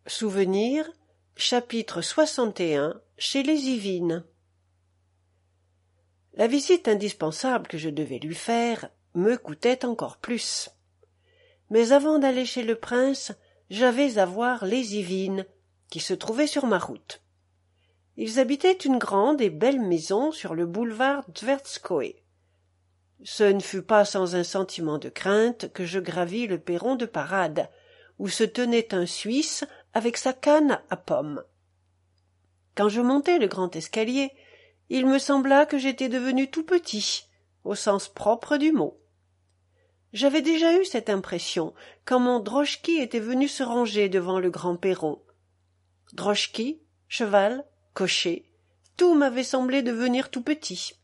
Souvenir, chapitre 61, chez les Yvines. La visite indispensable que je devais lui faire me coûtait encore plus. Mais avant d'aller chez le prince, j'avais à voir les Yvines, qui se trouvaient sur ma route. Ils habitaient une grande et belle maison sur le boulevard Tverskoe. Ce ne fut pas sans un sentiment de crainte que je gravis le perron de parade, où se tenait un Suisse avec sa canne à pomme. Quand je montai le grand escalier, il me sembla que j'étais devenu tout petit, au sens propre du mot. J'avais déjà eu cette impression quand mon droschky était venu se ranger devant le grand perron. Droschky, cheval, cocher, tout m'avait semblé devenir tout petit.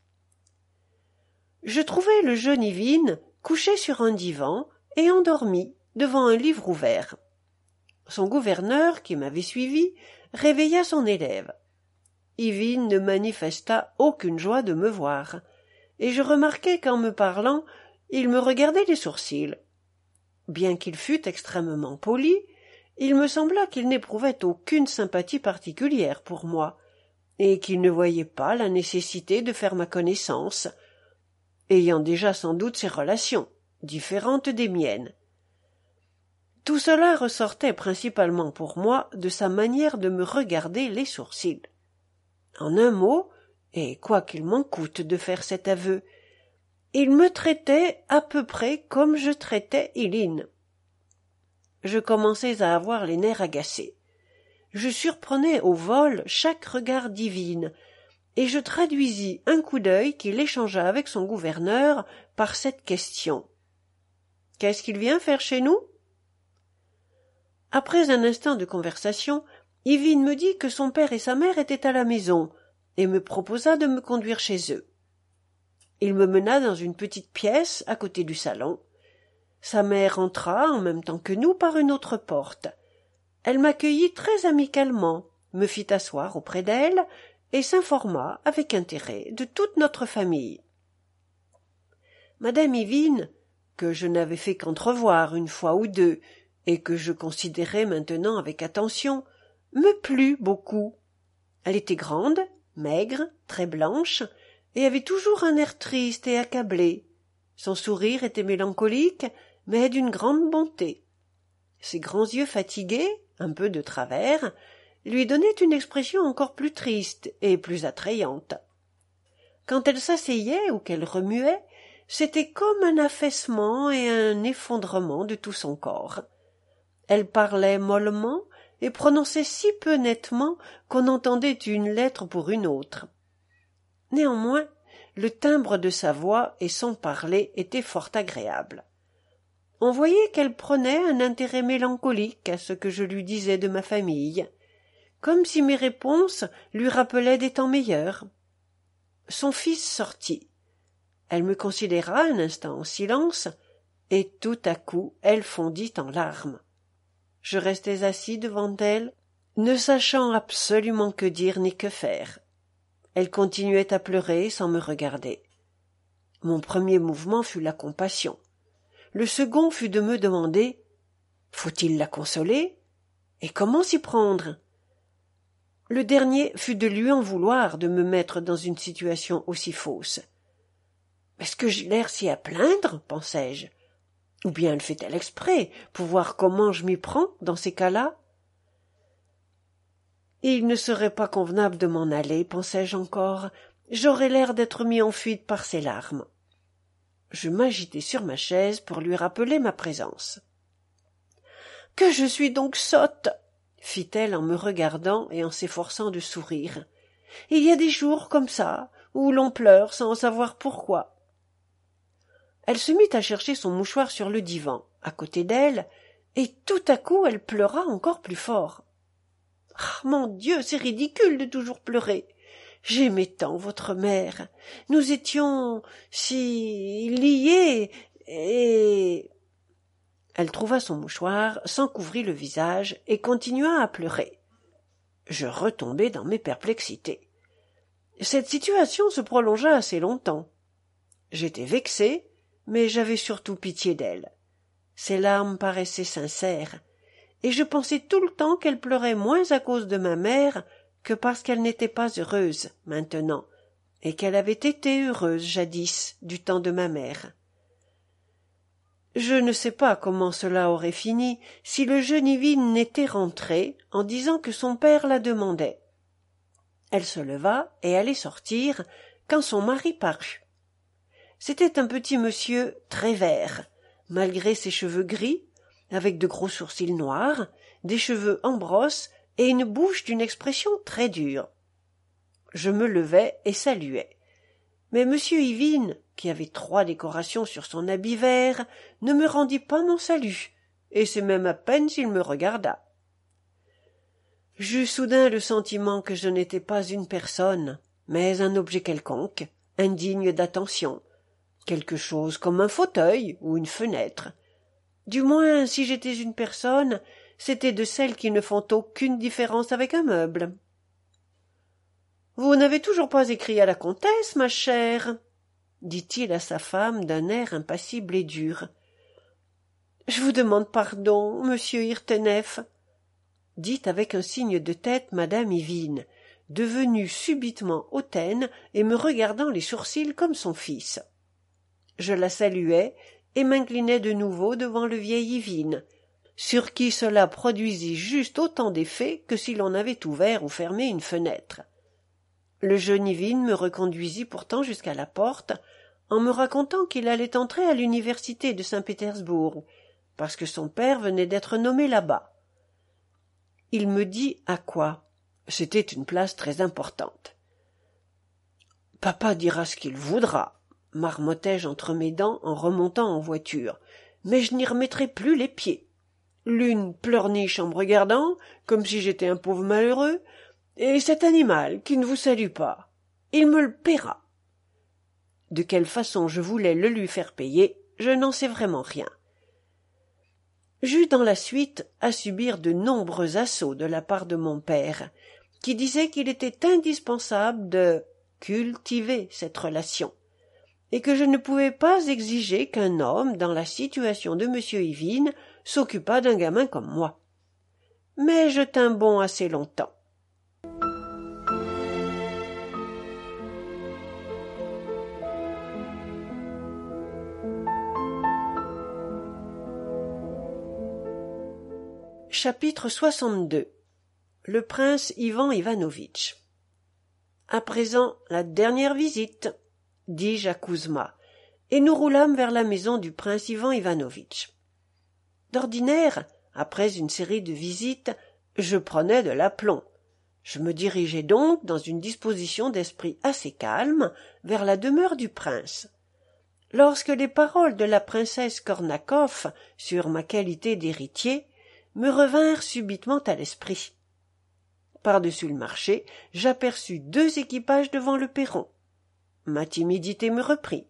Je trouvai le jeune Yvine couché sur un divan et endormi devant un livre ouvert. Son gouverneur, qui m'avait suivi, réveilla son élève. Yvine ne manifesta aucune joie de me voir, et je remarquai qu'en me parlant, il me regardait les sourcils. Bien qu'il fût extrêmement poli, il me sembla qu'il n'éprouvait aucune sympathie particulière pour moi, et qu'il ne voyait pas la nécessité de faire ma connaissance, ayant déjà sans doute ses relations, différentes des miennes. Tout cela ressortait principalement pour moi de sa manière de me regarder les sourcils. En un mot, et quoiqu'il m'en coûte de faire cet aveu, il me traitait à peu près comme je traitais Iline. Je commençais à avoir les nerfs agacés. Je surprenais au vol chaque regard d'Yvine, et je traduisis un coup d'œil qu'il échangea avec son gouverneur par cette question. « Qu'est-ce qu'il vient faire chez nous ?» Après un instant de conversation, Yvine me dit que son père et sa mère étaient à la maison, et me proposa de me conduire chez eux. Il me mena dans une petite pièce à côté du salon. Sa mère entra en même temps que nous par une autre porte. Elle m'accueillit très amicalement, me fit asseoir auprès d'elle et s'informa avec intérêt de toute notre famille. Madame Yvine, que je n'avais fait qu'entrevoir une fois ou deux, et que je considérais maintenant avec attention, me plut beaucoup. Elle était grande, maigre, très blanche, et avait toujours un air triste et accablé. Son sourire était mélancolique, mais d'une grande bonté. Ses grands yeux fatigués, un peu de travers, lui donnaient une expression encore plus triste et plus attrayante. Quand elle s'asseyait ou qu'elle remuait, c'était comme un affaissement et un effondrement de tout son corps. Elle parlait mollement et prononçait si peu nettement qu'on entendait une lettre pour une autre. Néanmoins, le timbre de sa voix et son parler étaient fort agréables. On voyait qu'elle prenait un intérêt mélancolique à ce que je lui disais de ma famille, comme si mes réponses lui rappelaient des temps meilleurs. Son fils sortit. Elle me considéra un instant en silence, et tout à coup elle fondit en larmes. Je restais assis devant elle, ne sachant absolument que dire ni que faire. Elle continuait à pleurer sans me regarder. Mon premier mouvement fut la compassion. Le second fut de me demander « Faut-il la consoler ? Et comment s'y prendre ?» Le dernier fut de lui en vouloir de me mettre dans une situation aussi fausse. « Est-ce que j'ai l'air si à plaindre ?» pensai-je. Ou bien le fait-elle exprès, pour voir comment je m'y prends dans ces cas-là? Il ne serait pas convenable de m'en aller, pensai-je encore. J'aurais l'air d'être mis en fuite par ses larmes. Je m'agitai sur ma chaise pour lui rappeler ma présence. « Que je suis donc sotte !» fit-elle en me regardant et en s'efforçant de sourire. « Il y a des jours comme ça, où l'on pleure sans savoir pourquoi. » Elle se mit à chercher son mouchoir sur le divan, à côté d'elle, et tout à coup elle pleura encore plus fort. « Ah, mon Dieu, c'est ridicule de toujours pleurer. J'aimais tant votre mère. Nous étions si liés, et... » Elle trouva son mouchoir, s'en couvrit le visage et continua à pleurer. Je retombai dans mes perplexités. Cette situation se prolongea assez longtemps. J'étais vexé, mais j'avais surtout pitié d'elle. Ses larmes paraissaient sincères, et je pensais tout le temps qu'elle pleurait moins à cause de ma mère que parce qu'elle n'était pas heureuse maintenant, et qu'elle avait été heureuse jadis du temps de ma mère. Je ne sais pas comment cela aurait fini si le jeune Yvine n'était rentrée en disant que son père la demandait. Elle se leva et allait sortir quand son mari parut. C'était un petit monsieur très vert, malgré ses cheveux gris, avec de gros sourcils noirs, des cheveux en brosse et une bouche d'une expression très dure. Je me levai et saluai. Mais monsieur Yvine, qui avait 3 décorations sur son habit vert, ne me rendit pas mon salut, et c'est même à peine s'il me regarda. J'eus soudain le sentiment que je n'étais pas une personne, mais un objet quelconque, indigne d'attention, quelque chose comme un fauteuil ou une fenêtre. Du moins, si j'étais une personne, c'était de celles qui ne font aucune différence avec un meuble. « Vous n'avez toujours pas écrit à la comtesse, ma chère ?» dit-il à sa femme d'un air impassible et dur. « Je vous demande pardon, monsieur Irteneff, » dit avec un signe de tête madame Yvine, devenue subitement hautaine et me regardant les sourcils comme son fils. Je la saluai et m'inclinai de nouveau devant le vieil Yvine, sur qui cela produisit juste autant d'effet que si l'on avait ouvert ou fermé une fenêtre. Le jeune Yvine me reconduisit pourtant jusqu'à la porte, en me racontant qu'il allait entrer à l'université de Saint-Pétersbourg, parce que son père venait d'être nommé là-bas. Il me dit à quoi. C'était une place très importante. « Papa dira ce qu'il voudra, » marmottai-je entre mes dents en remontant en voiture, « mais je n'y remettrai plus les pieds. L'une pleurniche en me regardant, comme si j'étais un pauvre malheureux, et cet animal qui ne vous salue pas. Il me le paiera. » De quelle façon je voulais le lui faire payer, je n'en sais vraiment rien. J'eus dans la suite à subir de nombreux assauts de la part de mon père, qui disait qu'il était indispensable de cultiver cette relation, et que je ne pouvais pas exiger qu'un homme, dans la situation de monsieur Yvine, s'occupât d'un gamin comme moi. Mais je tins bon assez longtemps. Chapitre 62. Le prince Ivan Ivanovitch. À présent, la dernière visite, dis-je à Kouzma, et nous roulâmes vers la maison du prince Ivan Ivanovitch. D'ordinaire, après une série de visites, je prenais de l'aplomb. Je me dirigeais donc, dans une disposition d'esprit assez calme, vers la demeure du prince. Lorsque les paroles de la princesse Kornakoff sur ma qualité d'héritier me revinrent subitement à l'esprit. Par-dessus le marché, j'aperçus 2 équipages devant le perron. Ma timidité me reprit.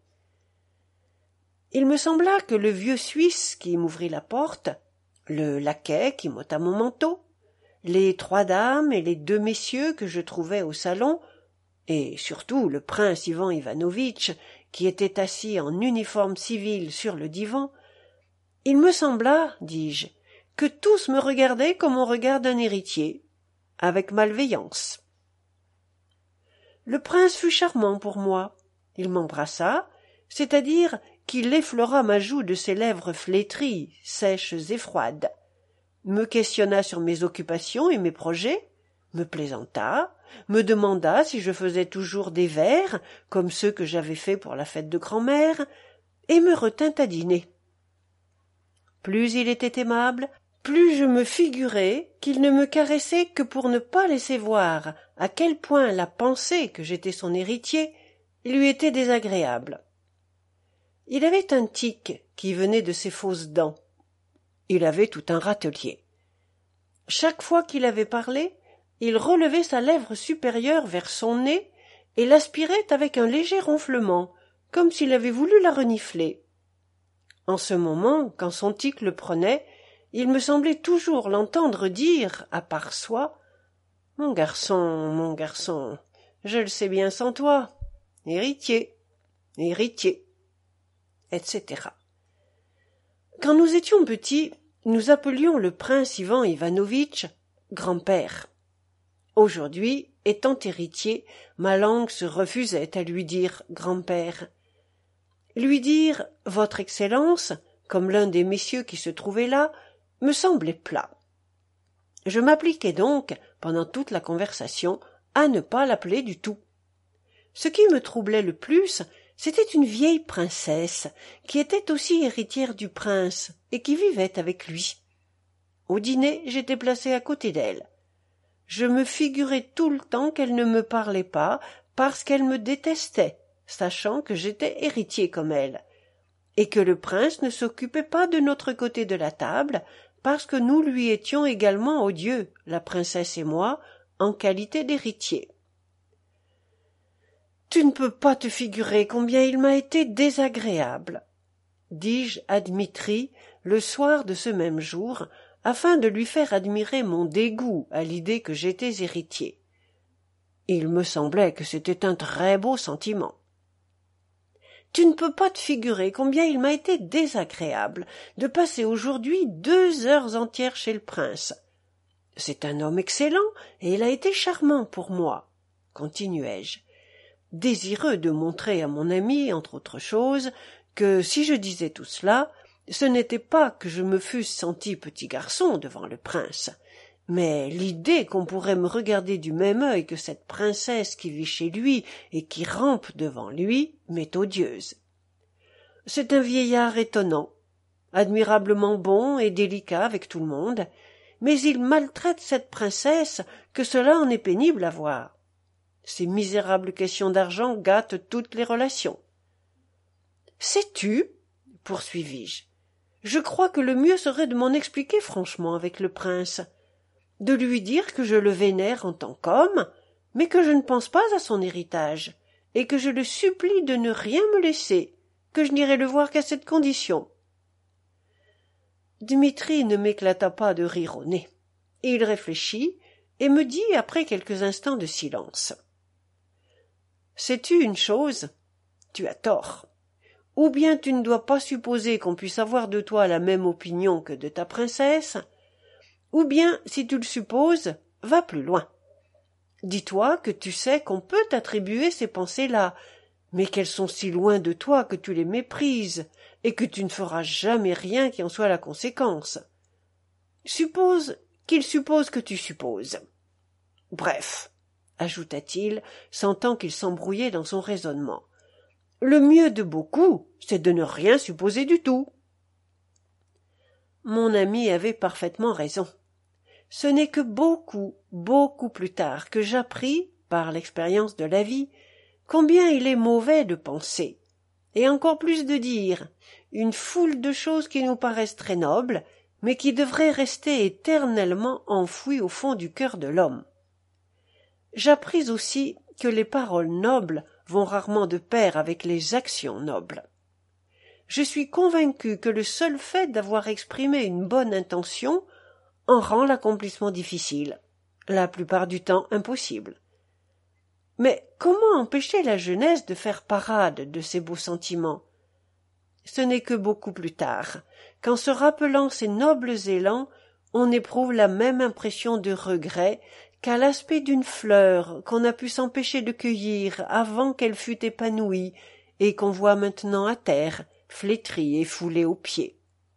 Il me sembla que le vieux Suisse qui m'ouvrit la porte, le laquais qui m'ôta mon manteau, les 3 dames et les 2 messieurs que je trouvais au salon, et surtout le prince Ivan Ivanovitch qui était assis en uniforme civil sur le divan, il me sembla, dis-je, que tous me regardaient comme on regarde un héritier, avec malveillance. Le prince fut charmant pour moi. Il m'embrassa, c'est-à-dire qu'il effleura ma joue de ses lèvres flétries, sèches et froides, me questionna sur mes occupations et mes projets, me plaisanta, me demanda si je faisais toujours des vers, comme ceux que j'avais faits pour la fête de grand-mère, et me retint à dîner. Plus il était aimable, plus je me figurais qu'il ne me caressait que pour ne pas laisser voir à quel point la pensée que j'étais son héritier lui était désagréable. Il avait un tic qui venait de ses fausses dents. Il avait tout un râtelier. Chaque fois qu'il avait parlé, il relevait sa lèvre supérieure vers son nez et l'aspirait avec un léger ronflement, comme s'il avait voulu la renifler. En ce moment, quand son tic le prenait, il me semblait toujours l'entendre dire, à part soi, « Mon garçon, je le sais bien sans toi, héritier, etc. » Quand nous étions petits, Nous appelions le prince Ivan Ivanovitch grand-père. Aujourd'hui, étant héritier, ma langue se refusait à lui dire grand-père. Lui dire votre Excellence, comme l'un des messieurs qui se trouvaient là, me semblait plat. Je m'appliquai donc, pendant toute la conversation, à ne pas l'appeler du tout. Ce qui me troublait le plus, c'était une vieille princesse, qui était aussi héritière du prince, et qui vivait avec lui. Au dîner, j'étais placé à côté d'elle. Je me figurais tout le temps qu'elle ne me parlait pas, parce qu'elle me détestait, sachant que j'étais héritier comme elle, et que le prince ne s'occupait pas de notre côté de la table, parce que nous lui étions également odieux, la princesse et moi, en qualité d'héritiers. Tu ne peux pas te figurer combien il m'a été désagréable, dis-je à Dmitri le soir de ce même jour, afin de lui faire admirer mon dégoût à l'idée que j'étais héritier. Il me semblait que c'était un très beau sentiment. Tu ne peux pas te figurer combien il m'a été désagréable de passer aujourd'hui 2 heures entières chez le prince. C'est un homme excellent, et il a été charmant pour moi, continuai-je, désireux de montrer à mon ami, entre autres choses, que si je disais tout cela, ce n'était pas que je me fusse senti petit garçon devant le prince, mais l'idée qu'on pourrait me regarder du même œil que cette princesse qui vit chez lui et qui rampe devant lui m'est odieuse. C'est un vieillard étonnant, admirablement bon et délicat avec tout le monde, mais il maltraite cette princesse que cela en est pénible à voir. Ces misérables questions d'argent gâtent toutes les relations. Sais-tu, poursuivis-je, je crois que le mieux serait de m'en expliquer franchement avec le prince, de lui dire que je le vénère en tant qu'homme, mais que je ne pense pas à son héritage, et que je le supplie de ne rien me laisser, que je n'irai le voir qu'à cette condition. Dmitri ne m'éclata pas de rire au nez. Il réfléchit et me dit après quelques instants de silence. Sais-tu une chose? Tu as tort. Ou bien tu ne dois pas supposer qu'on puisse avoir de toi la même opinion que de ta princesse, ou bien, si tu le supposes, va plus loin. Dis-toi que tu sais qu'on peut t'attribuer ces pensées-là, mais qu'elles sont si loin de toi que tu les méprises, et que tu ne feras jamais rien qui en soit la conséquence. Suppose qu'il suppose que tu supposes. Bref, ajouta-t-il, sentant qu'il s'embrouillait dans son raisonnement, le mieux de beaucoup, c'est de ne rien supposer du tout. Mon ami avait parfaitement raison. Ce n'est que beaucoup, beaucoup plus tard que j'appris, par l'expérience de la vie, combien il est mauvais de penser, et encore plus de dire, une foule de choses qui nous paraissent très nobles, mais qui devraient rester éternellement enfouies au fond du cœur de l'homme. J'appris aussi que les paroles nobles vont rarement de pair avec les actions nobles. Je suis convaincu que le seul fait d'avoir exprimé une bonne intention en rend l'accomplissement difficile, la plupart du temps impossible. Mais comment empêcher la jeunesse de faire parade de ces beaux sentiments? Ce n'est que beaucoup plus tard, qu'en se rappelant ces nobles élans, on éprouve la même impression de regret qu'à l'aspect d'une fleur qu'on a pu s'empêcher de cueillir avant qu'elle fût épanouie et qu'on voit maintenant à terre, flétrie et foulée aux pieds.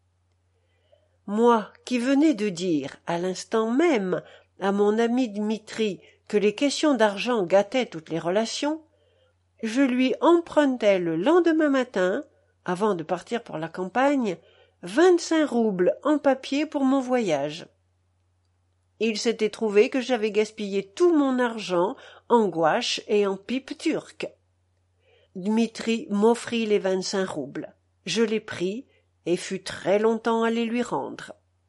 Moi, qui venais de dire, à l'instant même, à mon ami Dmitri, que les questions d'argent gâtaient toutes les relations, je lui empruntai le lendemain matin, avant de partir pour la campagne, 25 roubles en papier pour mon voyage. Il s'était trouvé que j'avais gaspillé tout mon argent en gouache et en pipe turque. Dmitri m'offrit les 25 roubles. Je les pris et fus très longtemps à les lui rendre.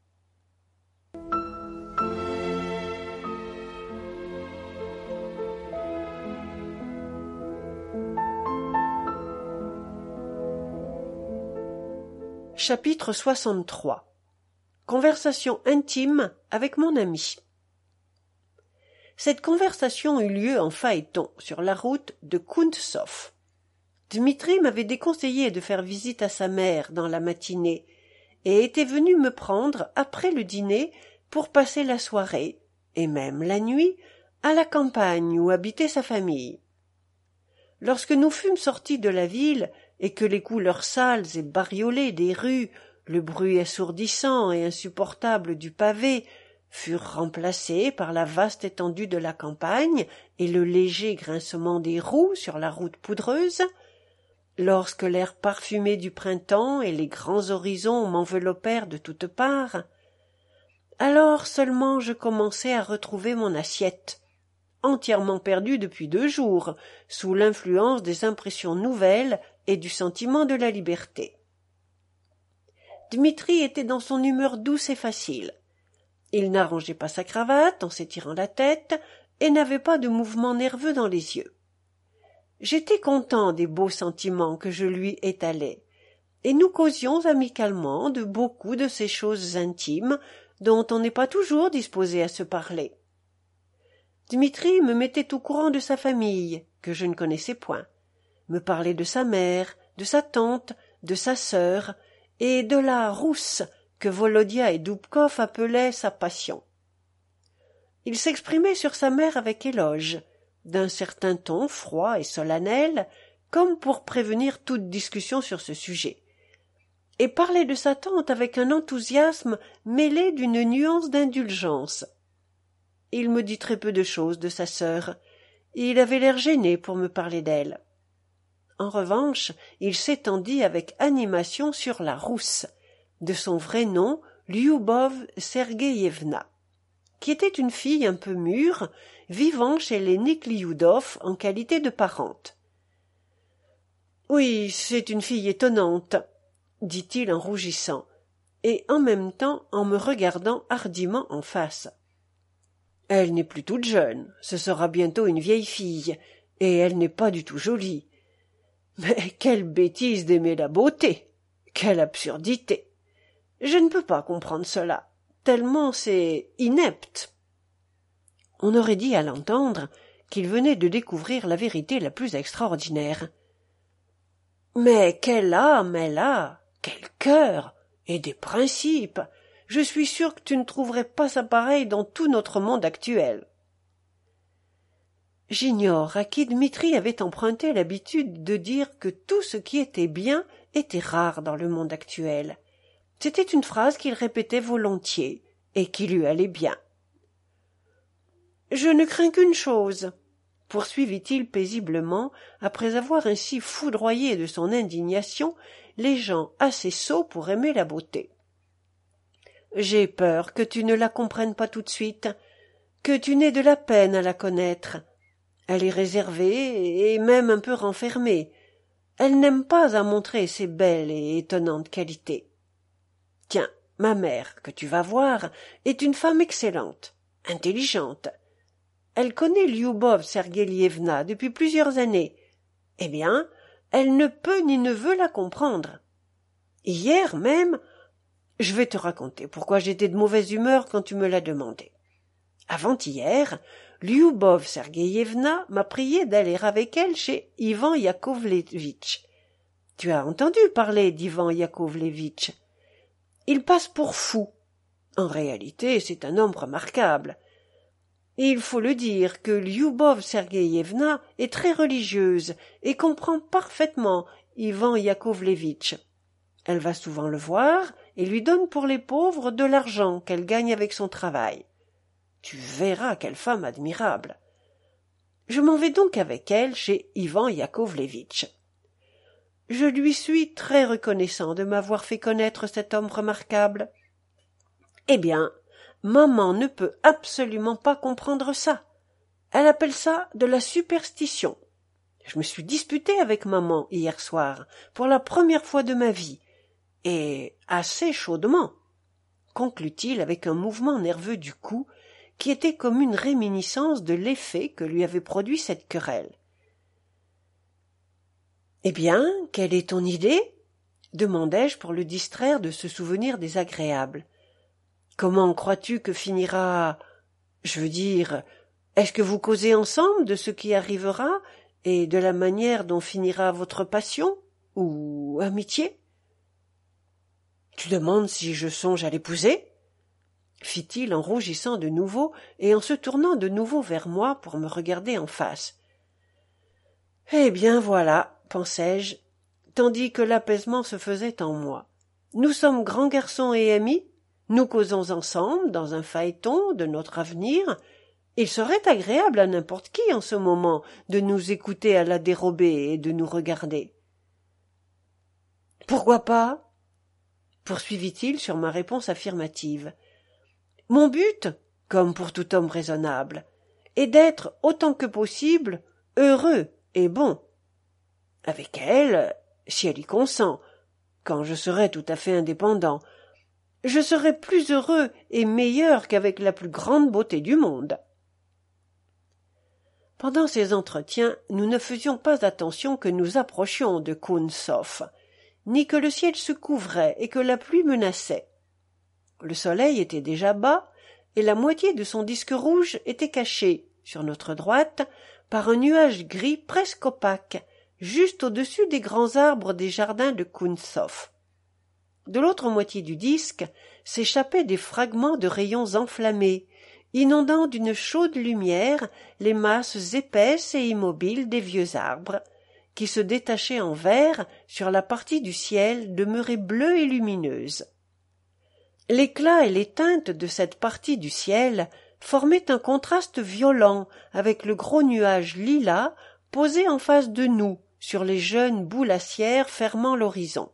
Chapitre 63. Conversation intime avec mon ami. Cette conversation eut lieu en phaéton sur la route de Kountsoff. Dmitri m'avait déconseillé de faire visite à sa mère dans la matinée, et était venu me prendre après le dîner pour passer la soirée, et même la nuit, à la campagne où habitait sa famille. Lorsque nous fûmes sortis de la ville, et que les couleurs sales et bariolées des rues, le bruit assourdissant et insupportable du pavé, furent remplacés par la vaste étendue de la campagne et le léger grincement des roues sur la route poudreuse, lorsque l'air parfumé du printemps et les grands horizons m'enveloppèrent de toutes parts, alors seulement je commençai à retrouver mon assiette, entièrement perdue depuis 2 jours, sous l'influence des impressions nouvelles et du sentiment de la liberté. Dmitri était dans son humeur douce et facile. Il n'arrangeait pas sa cravate en s'étirant la tête et n'avait pas de mouvement nerveux dans les yeux. J'étais content des beaux sentiments que je lui étalais, et nous causions amicalement de beaucoup de ces choses intimes dont on n'est pas toujours disposé à se parler. Dmitri me mettait au courant de sa famille, que je ne connaissais point, me parlait de sa mère, de sa tante, de sa sœur, et de la rousse que Volodia et Doubkov appelaient sa passion. Il s'exprimait sur sa mère avec éloge, d'un certain ton froid et solennel, comme pour prévenir toute discussion sur ce sujet, et parlait de sa tante avec un enthousiasme mêlé d'une nuance d'indulgence. Il me dit très peu de choses de sa sœur. Il avait l'air gêné pour me parler d'elle. En revanche, il s'étendit avec animation sur la rousse, de son vrai nom Lyubov Sergueyevna, qui était une fille un peu mûre, vivant chez les Nikliudov en qualité de parente. « Oui, c'est une fille étonnante, » dit-il en rougissant, et en même temps en me regardant hardiment en face. « Elle n'est plus toute jeune, ce sera bientôt une vieille fille, et elle n'est pas du tout jolie. Mais quelle bêtise d'aimer la beauté! Quelle absurdité! Je ne peux pas comprendre cela, tellement c'est inepte. » On aurait dit à l'entendre qu'il venait de découvrir la vérité la plus extraordinaire. « Mais quelle âme elle a! Quel cœur! Et des principes! Je suis sûr que tu ne trouverais pas ça pareil dans tout notre monde actuel. » J'ignore à qui Dmitri avait emprunté l'habitude de dire que tout ce qui était bien était rare dans le monde actuel. C'était une phrase qu'il répétait volontiers et qui lui allait bien. « Je ne crains qu'une chose, » poursuivit-il paisiblement, après avoir ainsi foudroyé de son indignation les gens assez sots pour aimer la beauté. « J'ai peur que tu ne la comprennes pas tout de suite, que tu n'aies de la peine à la connaître. Elle est réservée et même un peu renfermée. Elle n'aime pas à montrer ses belles et étonnantes qualités. Tiens, ma mère, que tu vas voir, est une femme excellente, intelligente. Elle connaît Lyubov Sergueyevna depuis plusieurs années. Eh bien, elle ne peut ni ne veut la comprendre. Hier même, je vais te raconter pourquoi j'étais de mauvaise humeur quand tu me l'as demandé. Avant-hier, Lyubov Sergueyevna m'a prié d'aller avec elle chez Ivan Yakovlevitch. Tu as entendu parler d'Ivan Yakovlevitch. Il passe pour fou. En réalité, c'est un homme remarquable. Et il faut le dire que Lyubov Sergueyevna est très religieuse et comprend parfaitement Ivan Yakovlevitch. Elle va souvent le voir et lui donne pour les pauvres de l'argent qu'elle gagne avec son travail. Tu verras quelle femme admirable. Je m'en vais donc avec elle chez Ivan Yakovlevitch. Je lui suis très reconnaissant de m'avoir fait connaître cet homme remarquable. Eh bien, maman ne peut absolument pas comprendre ça. Elle appelle ça de la superstition. Je me suis disputé avec maman hier soir, pour la première fois de ma vie, et assez chaudement, conclut-il avec un mouvement nerveux du cou, qui était comme une réminiscence de l'effet que lui avait produit cette querelle. « Eh bien, quelle est ton idée ?» demandai-je pour le distraire de ce souvenir désagréable. « Comment crois-tu que finira... Je veux dire, est-ce que vous causez ensemble de ce qui arrivera et de la manière dont finira votre passion ou amitié ?» Tu demandes si je songe à l'épouser? Fit-il en rougissant de nouveau et en se tournant de nouveau vers moi pour me regarder en face. Eh bien voilà, pensai-je, tandis que l'apaisement se faisait en moi. Nous sommes grands garçons et amis, nous causons ensemble dans un phaéton de notre avenir. Il serait agréable à n'importe qui en ce moment de nous écouter à la dérobée et de nous regarder. Pourquoi pas? Poursuivit-il sur ma réponse affirmative. Mon but, comme pour tout homme raisonnable, est d'être autant que possible heureux et bon. Avec elle, si elle y consent, quand je serai tout à fait indépendant, je serai plus heureux et meilleur qu'avec la plus grande beauté du monde. Pendant ces entretiens, nous ne faisions pas attention que nous approchions de Kunsof, ni que le ciel se couvrait et que la pluie menaçait. Le soleil était déjà bas, et la moitié de son disque rouge était cachée, sur notre droite, par un nuage gris presque opaque, juste au-dessus des grands arbres des jardins de Kunsof. De l'autre moitié du disque s'échappaient des fragments de rayons enflammés, inondant d'une chaude lumière les masses épaisses et immobiles des vieux arbres, qui se détachaient en vert sur la partie du ciel demeurée bleue et lumineuse. L'éclat et les teintes de cette partie du ciel formaient un contraste violent avec le gros nuage lilas posé en face de nous sur les jeunes boulassières fermant l'horizon.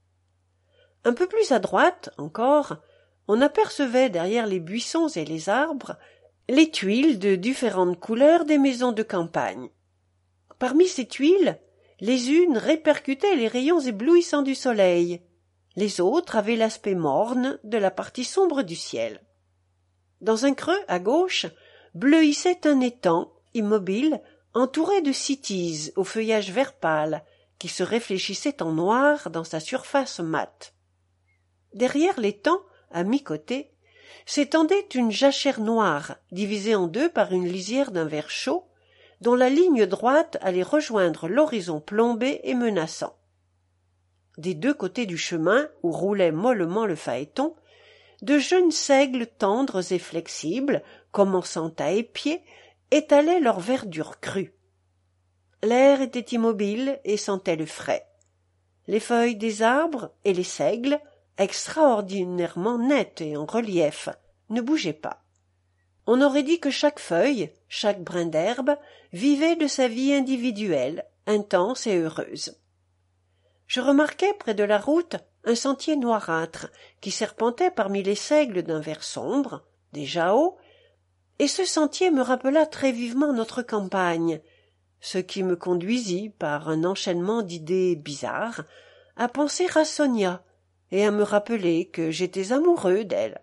Un peu plus à droite encore, on apercevait derrière les buissons et les arbres les tuiles de différentes couleurs des maisons de campagne. Parmi ces tuiles, les unes répercutaient les rayons éblouissants du soleil, les autres avaient l'aspect morne de la partie sombre du ciel. Dans un creux à gauche bleuissait un étang immobile entouré de cytises au feuillage vert pâle qui se réfléchissait en noir dans sa surface mate. Derrière l'étang, à mi-côté, s'étendait une jachère noire divisée en deux par une lisière d'un vert chaud dont la ligne droite allait rejoindre l'horizon plombé et menaçant. Des deux côtés du chemin où roulait mollement le phaéton, de jeunes seigles tendres et flexibles, commençant à épier, étalaient leur verdure crue. L'air était immobile et sentait le frais. Les feuilles des arbres et les seigles, extraordinairement nettes et en relief, ne bougeaient pas. On aurait dit que chaque feuille, chaque brin d'herbe, vivait de sa vie individuelle, intense et heureuse. Je remarquai près de la route un sentier noirâtre qui serpentait parmi les seigles d'un vert sombre, déjà haut, et ce sentier me rappela très vivement notre campagne, ce qui me conduisit, par un enchaînement d'idées bizarres, à penser à Sonia et à me rappeler que j'étais amoureux d'elle.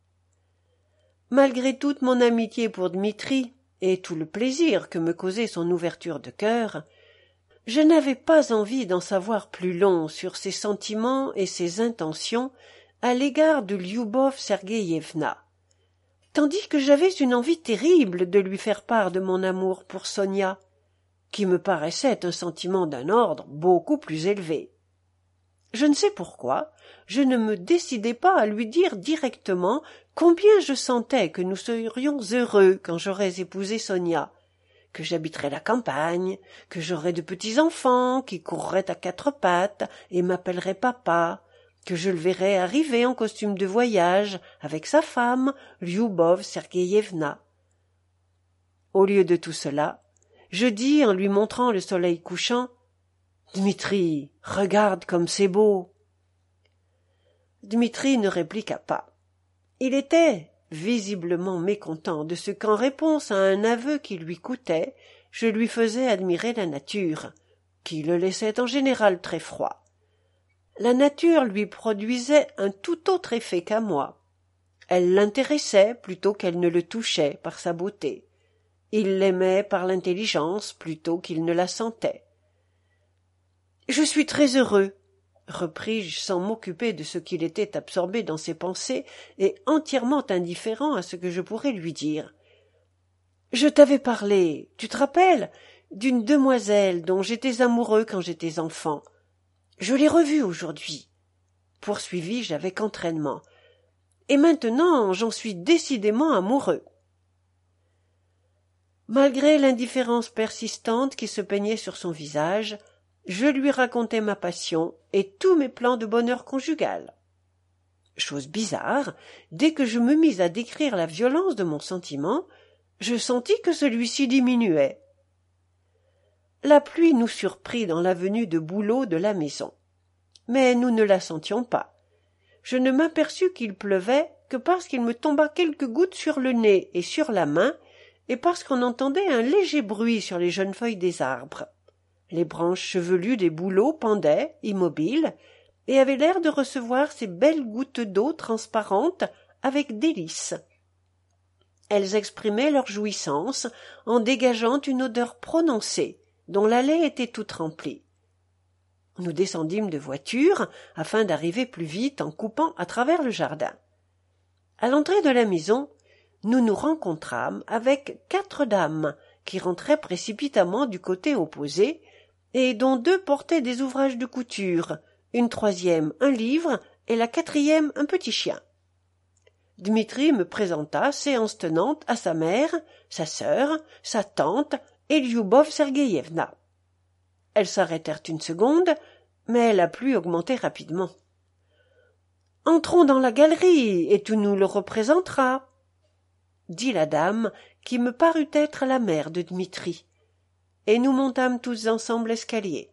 Malgré toute mon amitié pour Dmitri et tout le plaisir que me causait son ouverture de cœur, je n'avais pas envie d'en savoir plus long sur ses sentiments et ses intentions à l'égard de Lyubov Sergueïevna, tandis que j'avais une envie terrible de lui faire part de mon amour pour Sonia, qui me paraissait un sentiment d'un ordre beaucoup plus élevé. Je ne sais pourquoi, je ne me décidai pas à lui dire directement combien je sentais que nous serions heureux quand j'aurais épousé Sonia, que j'habiterais la campagne, que j'aurais de petits-enfants qui courraient à quatre pattes et m'appelleraient papa, que je le verrais arriver en costume de voyage avec sa femme, Lyubov Sergueïevna. Au lieu de tout cela, je dis en lui montrant le soleil couchant: « Dmitri, regarde comme c'est beau !» Dmitri ne répliqua pas. Il était visiblement mécontent de ce qu'en réponse à un aveu qui lui coûtait, je lui faisais admirer la nature, qui le laissait en général très froid. La nature lui produisait un tout autre effet qu'à moi. Elle l'intéressait plutôt qu'elle ne le touchait par sa beauté. Il l'aimait par l'intelligence plutôt qu'il ne la sentait. « Je suis très heureux, » repris-je sans m'occuper de ce qu'il était absorbé dans ses pensées et entièrement indifférent à ce que je pourrais lui dire. « Je t'avais parlé, tu te rappelles, d'une demoiselle dont j'étais amoureux quand j'étais enfant. Je l'ai revue aujourd'hui. poursuivis-je avec entraînement. Et maintenant, j'en suis décidément amoureux. Malgré l'indifférence persistante qui se peignait sur son visage, je lui racontai ma passion et tous mes plans de bonheur conjugal. Chose bizarre, dès que je me mis à décrire la violence de mon sentiment, je sentis que celui-ci diminuait. La pluie nous surprit dans l'avenue de bouleaux de la maison. Mais nous ne la sentions pas. Je ne m'aperçus qu'il pleuvait que parce qu'il me tomba quelques gouttes sur le nez et sur la main, et parce qu'on entendait un léger bruit sur les jeunes feuilles des arbres. Les branches chevelues des bouleaux pendaient, immobiles, et avaient l'air de recevoir ces belles gouttes d'eau transparentes avec délice. Elles exprimaient leur jouissance en dégageant une odeur prononcée, dont l'allée était toute remplie. Nous descendîmes de voiture afin d'arriver plus vite en coupant à travers le jardin. À l'entrée de la maison, nous nous rencontrâmes avec 4 dames qui rentraient précipitamment du côté opposé et dont 2 portaient des ouvrages de couture, une 3e un livre et la 4e un petit chien. Dmitri me présenta, séance tenante, à sa mère, sa sœur, sa tante et Lioubov Sergueïevna. Elles s'arrêtèrent une seconde, mais la pluie augmentait rapidement. « Entrons dans la galerie, et tu nous le représenteras, » dit la dame, qui me parut être la mère de Dmitri, et nous montâmes tous ensemble l'escalier.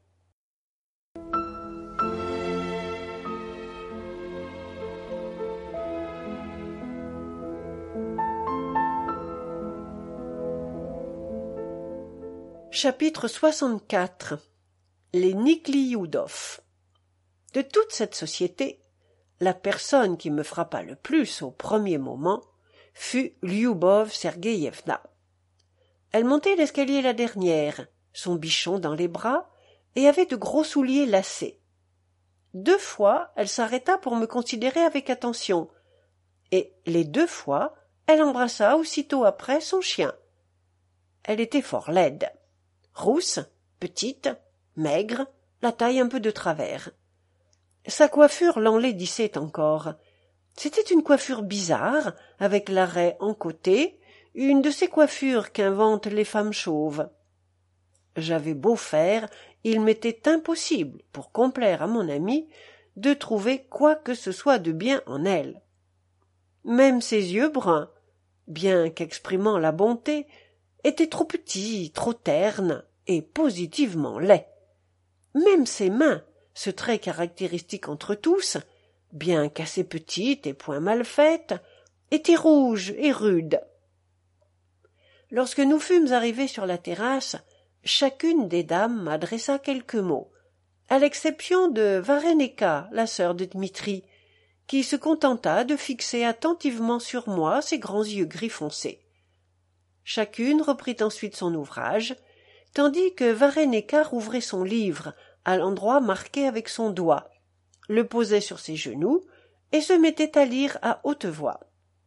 Chapitre 64. Les Nikliyoudov. De toute cette société, la personne qui me frappa le plus au premier moment fut Lioubov Sergueïevna. Elle montait l'escalier la dernière, son bichon dans les bras, et avait de gros souliers lacés. 2 fois, elle s'arrêta pour me considérer avec attention, et les 2 fois, elle embrassa aussitôt après son chien. Elle était fort laide, rousse, petite, maigre, la taille un peu de travers. Sa coiffure l'enlaidissait encore. C'était une coiffure bizarre, avec l'arrêt en côté, une de ces coiffures qu'inventent les femmes chauves. J'avais beau faire, il m'était impossible, pour complaire à mon amie, de trouver quoi que ce soit de bien en elle. Même ses yeux bruns, bien qu'exprimant la bonté, étaient trop petits, trop ternes et positivement laids. Même ses mains, ce trait caractéristique entre tous, bien qu'assez petites et point mal faites, étaient rouges et rudes. Lorsque nous fûmes arrivés sur la terrasse, chacune des dames m'adressa quelques mots, à l'exception de Vareneka, la sœur de Dmitri, qui se contenta de fixer attentivement sur moi ses grands yeux gris foncés. Chacune reprit ensuite son ouvrage, tandis que Vareneka rouvrait son livre à l'endroit marqué avec son doigt, le posait sur ses genoux et se mettait à lire à haute voix.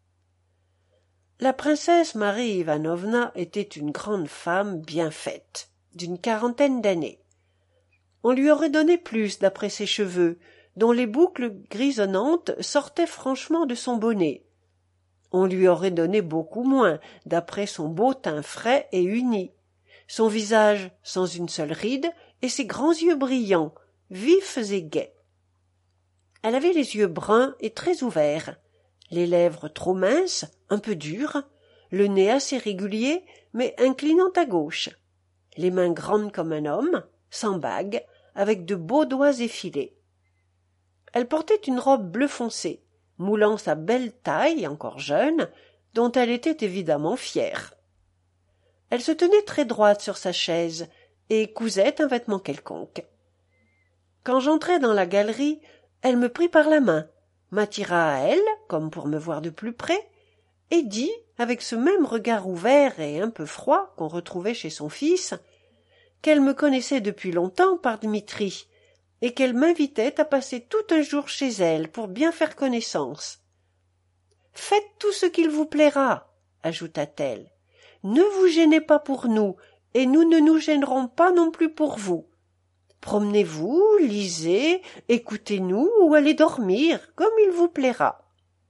La princesse Marie Ivanovna était une grande femme bien faite, d'une 40aine d'années. On lui aurait donné plus d'après ses cheveux, dont les boucles grisonnantes sortaient franchement de son bonnet. On lui aurait donné beaucoup moins d'après son beau teint frais et uni, son visage sans une seule ride et ses grands yeux brillants, vifs et gais. Elle avait les yeux bruns et très ouverts, les lèvres trop minces, un peu dures, le nez assez régulier, mais inclinant à gauche, les mains grandes comme un homme, sans bagues, avec de beaux doigts effilés. Elle portait une robe bleu foncé, moulant sa belle taille, encore jeune, dont elle était évidemment fière. Elle se tenait très droite sur sa chaise et cousait un vêtement quelconque. Quand j'entrai dans la galerie, elle me prit par la main, m'attira à elle, comme pour me voir de plus près, et dit, avec ce même regard ouvert et un peu froid qu'on retrouvait chez son fils, qu'elle me connaissait depuis longtemps par Dmitri, et qu'elle m'invitait à passer tout un jour chez elle pour bien faire connaissance. « Faites tout ce qu'il vous plaira, » ajouta-t-elle. « Ne vous gênez pas pour nous, et nous ne nous gênerons pas non plus pour vous. Promenez-vous, lisez, écoutez-nous ou allez dormir, comme il vous plaira. »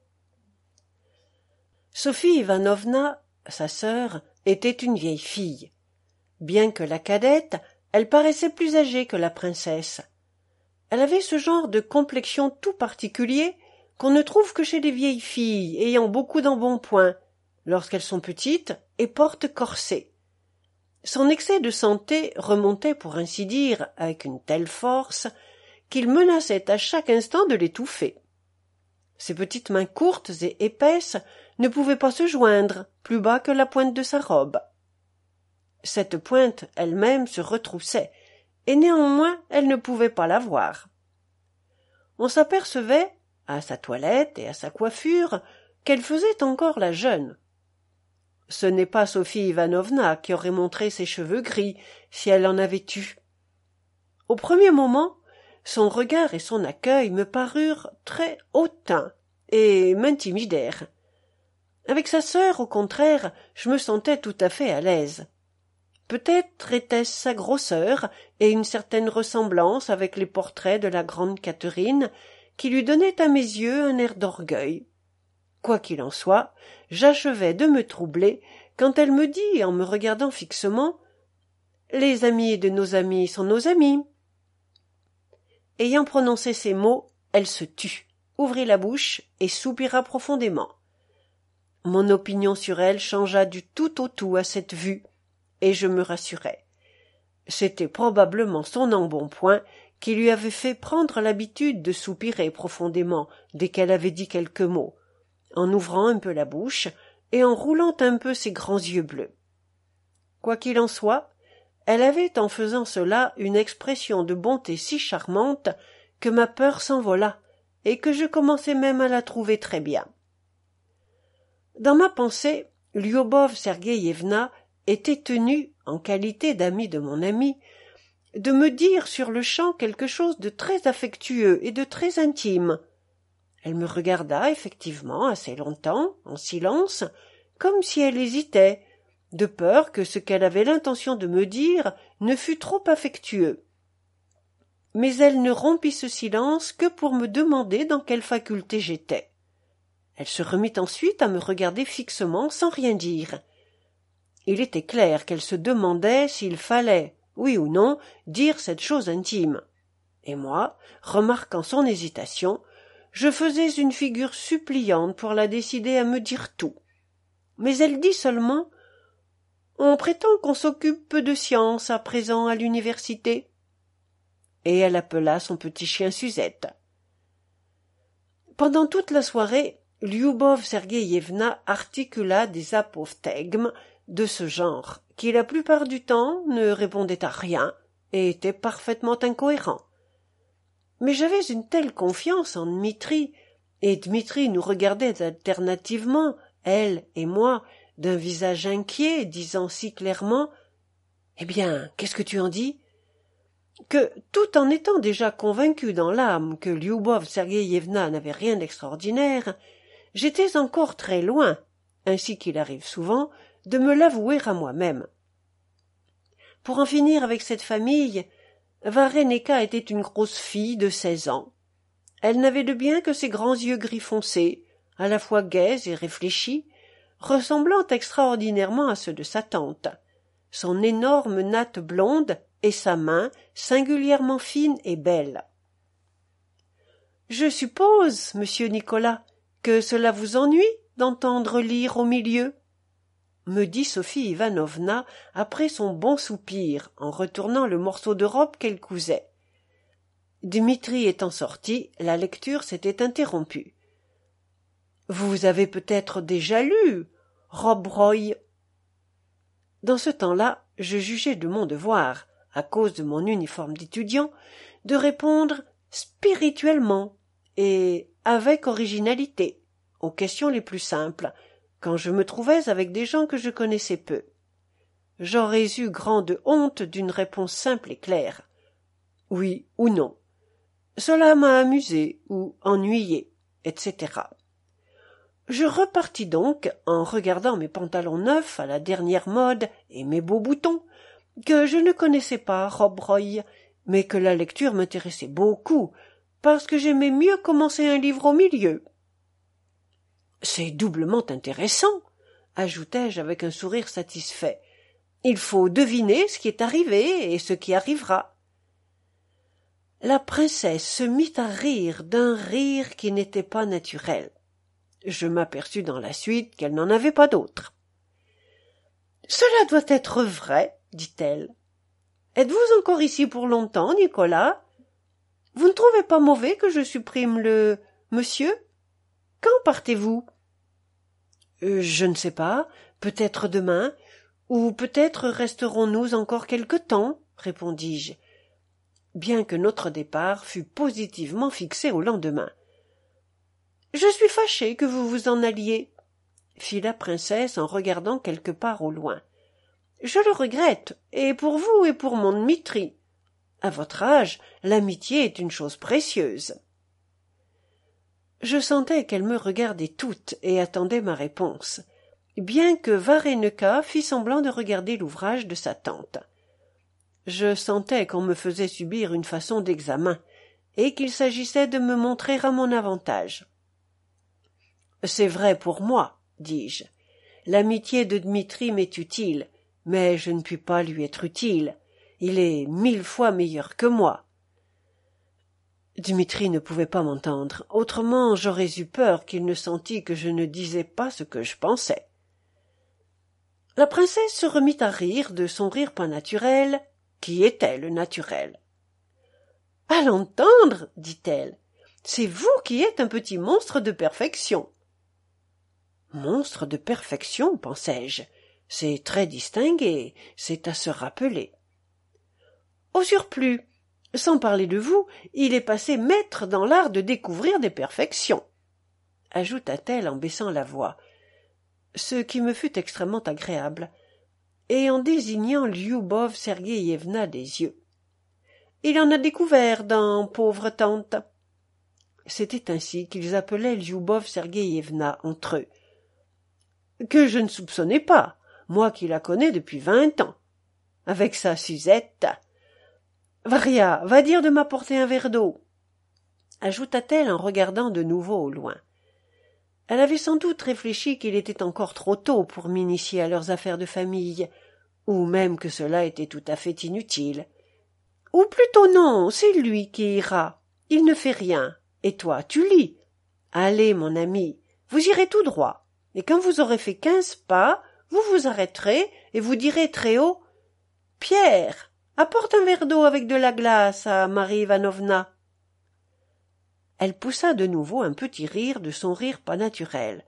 Sophie Ivanovna, sa sœur, était une vieille fille. Bien que la cadette, elle paraissait plus âgée que la princesse. Elle avait ce genre de complexion tout particulier qu'on ne trouve que chez les vieilles filles ayant beaucoup d'embonpoint, lorsqu'elles sont petites et portent corset. Son excès de santé remontait, pour ainsi dire, avec une telle force qu'il menaçait à chaque instant de l'étouffer. Ses petites mains courtes et épaisses ne pouvaient pas se joindre plus bas que la pointe de sa robe. Cette pointe elle-même se retroussait, et néanmoins elle ne pouvait pas la voir. On s'apercevait, à sa toilette et à sa coiffure, qu'elle faisait encore la jeune. Ce n'est pas Sophie Ivanovna qui aurait montré ses cheveux gris, si elle en avait eu. Au premier moment, son regard et son accueil me parurent très hautains et m'intimidèrent. Avec sa sœur, au contraire, je me sentais tout à fait à l'aise. Peut-être était-ce sa grosseur et une certaine ressemblance avec les portraits de la grande Catherine qui lui donnaient à mes yeux un air d'orgueil. Quoi qu'il en soit, j'achevais de me troubler quand elle me dit, en me regardant fixement, « Les amis de nos amis sont nos amis. » Ayant prononcé ces mots, elle se tut, ouvrit la bouche et soupira profondément. Mon opinion sur elle changea du tout au tout à cette vue, et je me rassurai. C'était probablement son embonpoint qui lui avait fait prendre l'habitude de soupirer profondément dès qu'elle avait dit quelques mots, en ouvrant un peu la bouche et en roulant un peu ses grands yeux bleus. Quoi qu'il en soit, elle avait en faisant cela une expression de bonté si charmante que ma peur s'envola et que je commençai même à la trouver très bien. Dans ma pensée, Lyubov Sergueïevna était tenue, en qualité d'amie de mon ami, de me dire sur-le-champ quelque chose de très affectueux et de très intime. Elle me regarda effectivement assez longtemps, en silence, comme si elle hésitait, de peur que ce qu'elle avait l'intention de me dire ne fût trop affectueux. Mais elle ne rompit ce silence que pour me demander dans quelle faculté j'étais. Elle se remit ensuite à me regarder fixement sans rien dire. Il était clair qu'elle se demandait s'il fallait, oui ou non, dire cette chose intime. Et moi, remarquant son hésitation, je faisais une figure suppliante pour la décider à me dire tout. Mais elle dit seulement « On prétend qu'on s'occupe peu de science à présent à l'université. » Et elle appela son petit chien Suzette. Pendant toute la soirée, Lyubov Sergueïevna articula des apophthegmes de ce genre, qui la plupart du temps ne répondaient à rien et étaient parfaitement incohérents. Mais j'avais une telle confiance en Dmitri, et Dmitri nous regardait alternativement, elle et moi, d'un visage inquiet, disant si clairement « Eh bien, qu'est-ce que tu en dis ?» que, tout en étant déjà convaincu dans l'âme que Lyubov Sergueïevna n'avait rien d'extraordinaire, j'étais encore très loin, ainsi qu'il arrive souvent, de me l'avouer à moi-même. Pour en finir avec cette famille, Vareneka était une grosse fille de 16 ans. Elle n'avait de bien que ses grands yeux gris foncés, à la fois gais et réfléchis, ressemblant extraordinairement à ceux de sa tante, son énorme natte blonde et sa main singulièrement fine et belle. « Je suppose, monsieur Nicolas, que cela vous ennuie d'entendre lire au milieu ?» me dit Sophie Ivanovna après son bon soupir, en retournant le morceau de robe qu'elle cousait. Dmitri étant sorti, la lecture s'était interrompue. « Vous avez peut-être déjà lu Rob Roy ?» Dans ce temps-là, je jugeais de mon devoir, à cause de mon uniforme d'étudiant, de répondre spirituellement et avec originalité aux questions les plus simples, quand je me trouvais avec des gens que je connaissais peu. J'aurais eu grande honte d'une réponse simple et claire. Oui ou non. Cela m'a amusé ou ennuyé, etc. Je repartis donc, en regardant mes pantalons neufs à la dernière mode et mes beaux boutons, que je ne connaissais pas Rob Roy, mais que la lecture m'intéressait beaucoup, parce que j'aimais mieux commencer un livre au milieu. C'est doublement intéressant, ajoutai-je avec un sourire satisfait. Il faut deviner ce qui est arrivé et ce qui arrivera. La princesse se mit à rire d'un rire qui n'était pas naturel. Je m'aperçus dans la suite qu'elle n'en avait pas d'autre. « Cela doit être vrai, dit-elle. Êtes-vous encore ici pour longtemps, Nicolas? Vous ne trouvez pas mauvais que je supprime le monsieur? Quand partez-vous? Je ne sais pas, peut-être demain, ou peut-être resterons-nous encore quelque temps, répondis-je, bien que notre départ fût positivement fixé au lendemain. Je suis fâchée que vous vous en alliez, fit la princesse en regardant quelque part au loin. Je le regrette, et pour vous et pour mon Dmitri. À votre âge, l'amitié est une chose précieuse. Je sentais qu'elle me regardait toute et attendait ma réponse, bien que Varenka fît semblant de regarder l'ouvrage de sa tante. Je sentais qu'on me faisait subir une façon d'examen, et qu'il s'agissait de me montrer à mon avantage. « C'est vrai pour moi, dis-je. L'amitié de Dmitri m'est utile, mais je ne puis pas lui être utile. Il est 1000 fois meilleur que moi. » Dmitri ne pouvait pas m'entendre, autrement j'aurais eu peur qu'il ne sentît que je ne disais pas ce que je pensais. La princesse se remit à rire de son rire pas naturel, qui était le naturel. « À l'entendre, dit-elle, c'est vous qui êtes un petit monstre de perfection. » Monstre de perfection, pensai-je, c'est très distingué, c'est à se rappeler. Au surplus, sans parler de vous, il est passé maître dans l'art de découvrir des perfections, ajouta-t-elle en baissant la voix, ce qui me fut extrêmement agréable, et en désignant Lioubov Sergueïevna des yeux. Il en a découvert dans pauvre tante. C'était ainsi qu'ils appelaient Lioubov Sergueïevna entre eux. Que je ne soupçonnais pas, moi qui la connais depuis 20 ans. Avec sa Suzette. Varia, va dire de m'apporter un verre d'eau, ajouta-t-elle en regardant de nouveau au loin. Elle avait sans doute réfléchi qu'il était encore trop tôt pour m'initier à leurs affaires de famille, ou même que cela était tout à fait inutile. Ou plutôt non, c'est lui qui ira. Il ne fait rien. Et toi, tu lis. Allez, mon ami, vous irez tout droit. Et quand vous aurez fait 15 pas, vous vous arrêterez et vous direz très haut « Pierre, apporte un verre d'eau avec de la glace à Marie Ivanovna. » Elle poussa de nouveau un petit rire de son rire pas naturel.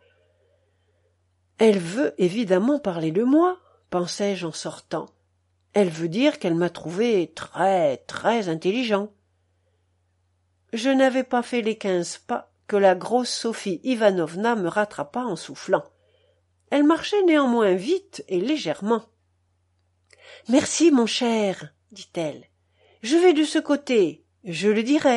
« Elle veut évidemment parler de moi, pensai-je en sortant. Elle veut dire qu'elle m'a trouvé très, très intelligent. » Je n'avais pas fait les 15 pas que la grosse Sophie Ivanovna me rattrapa en soufflant. Elle marchait néanmoins vite et légèrement. « Merci, mon cher, dit-elle. Je vais de ce côté, je le dirai. »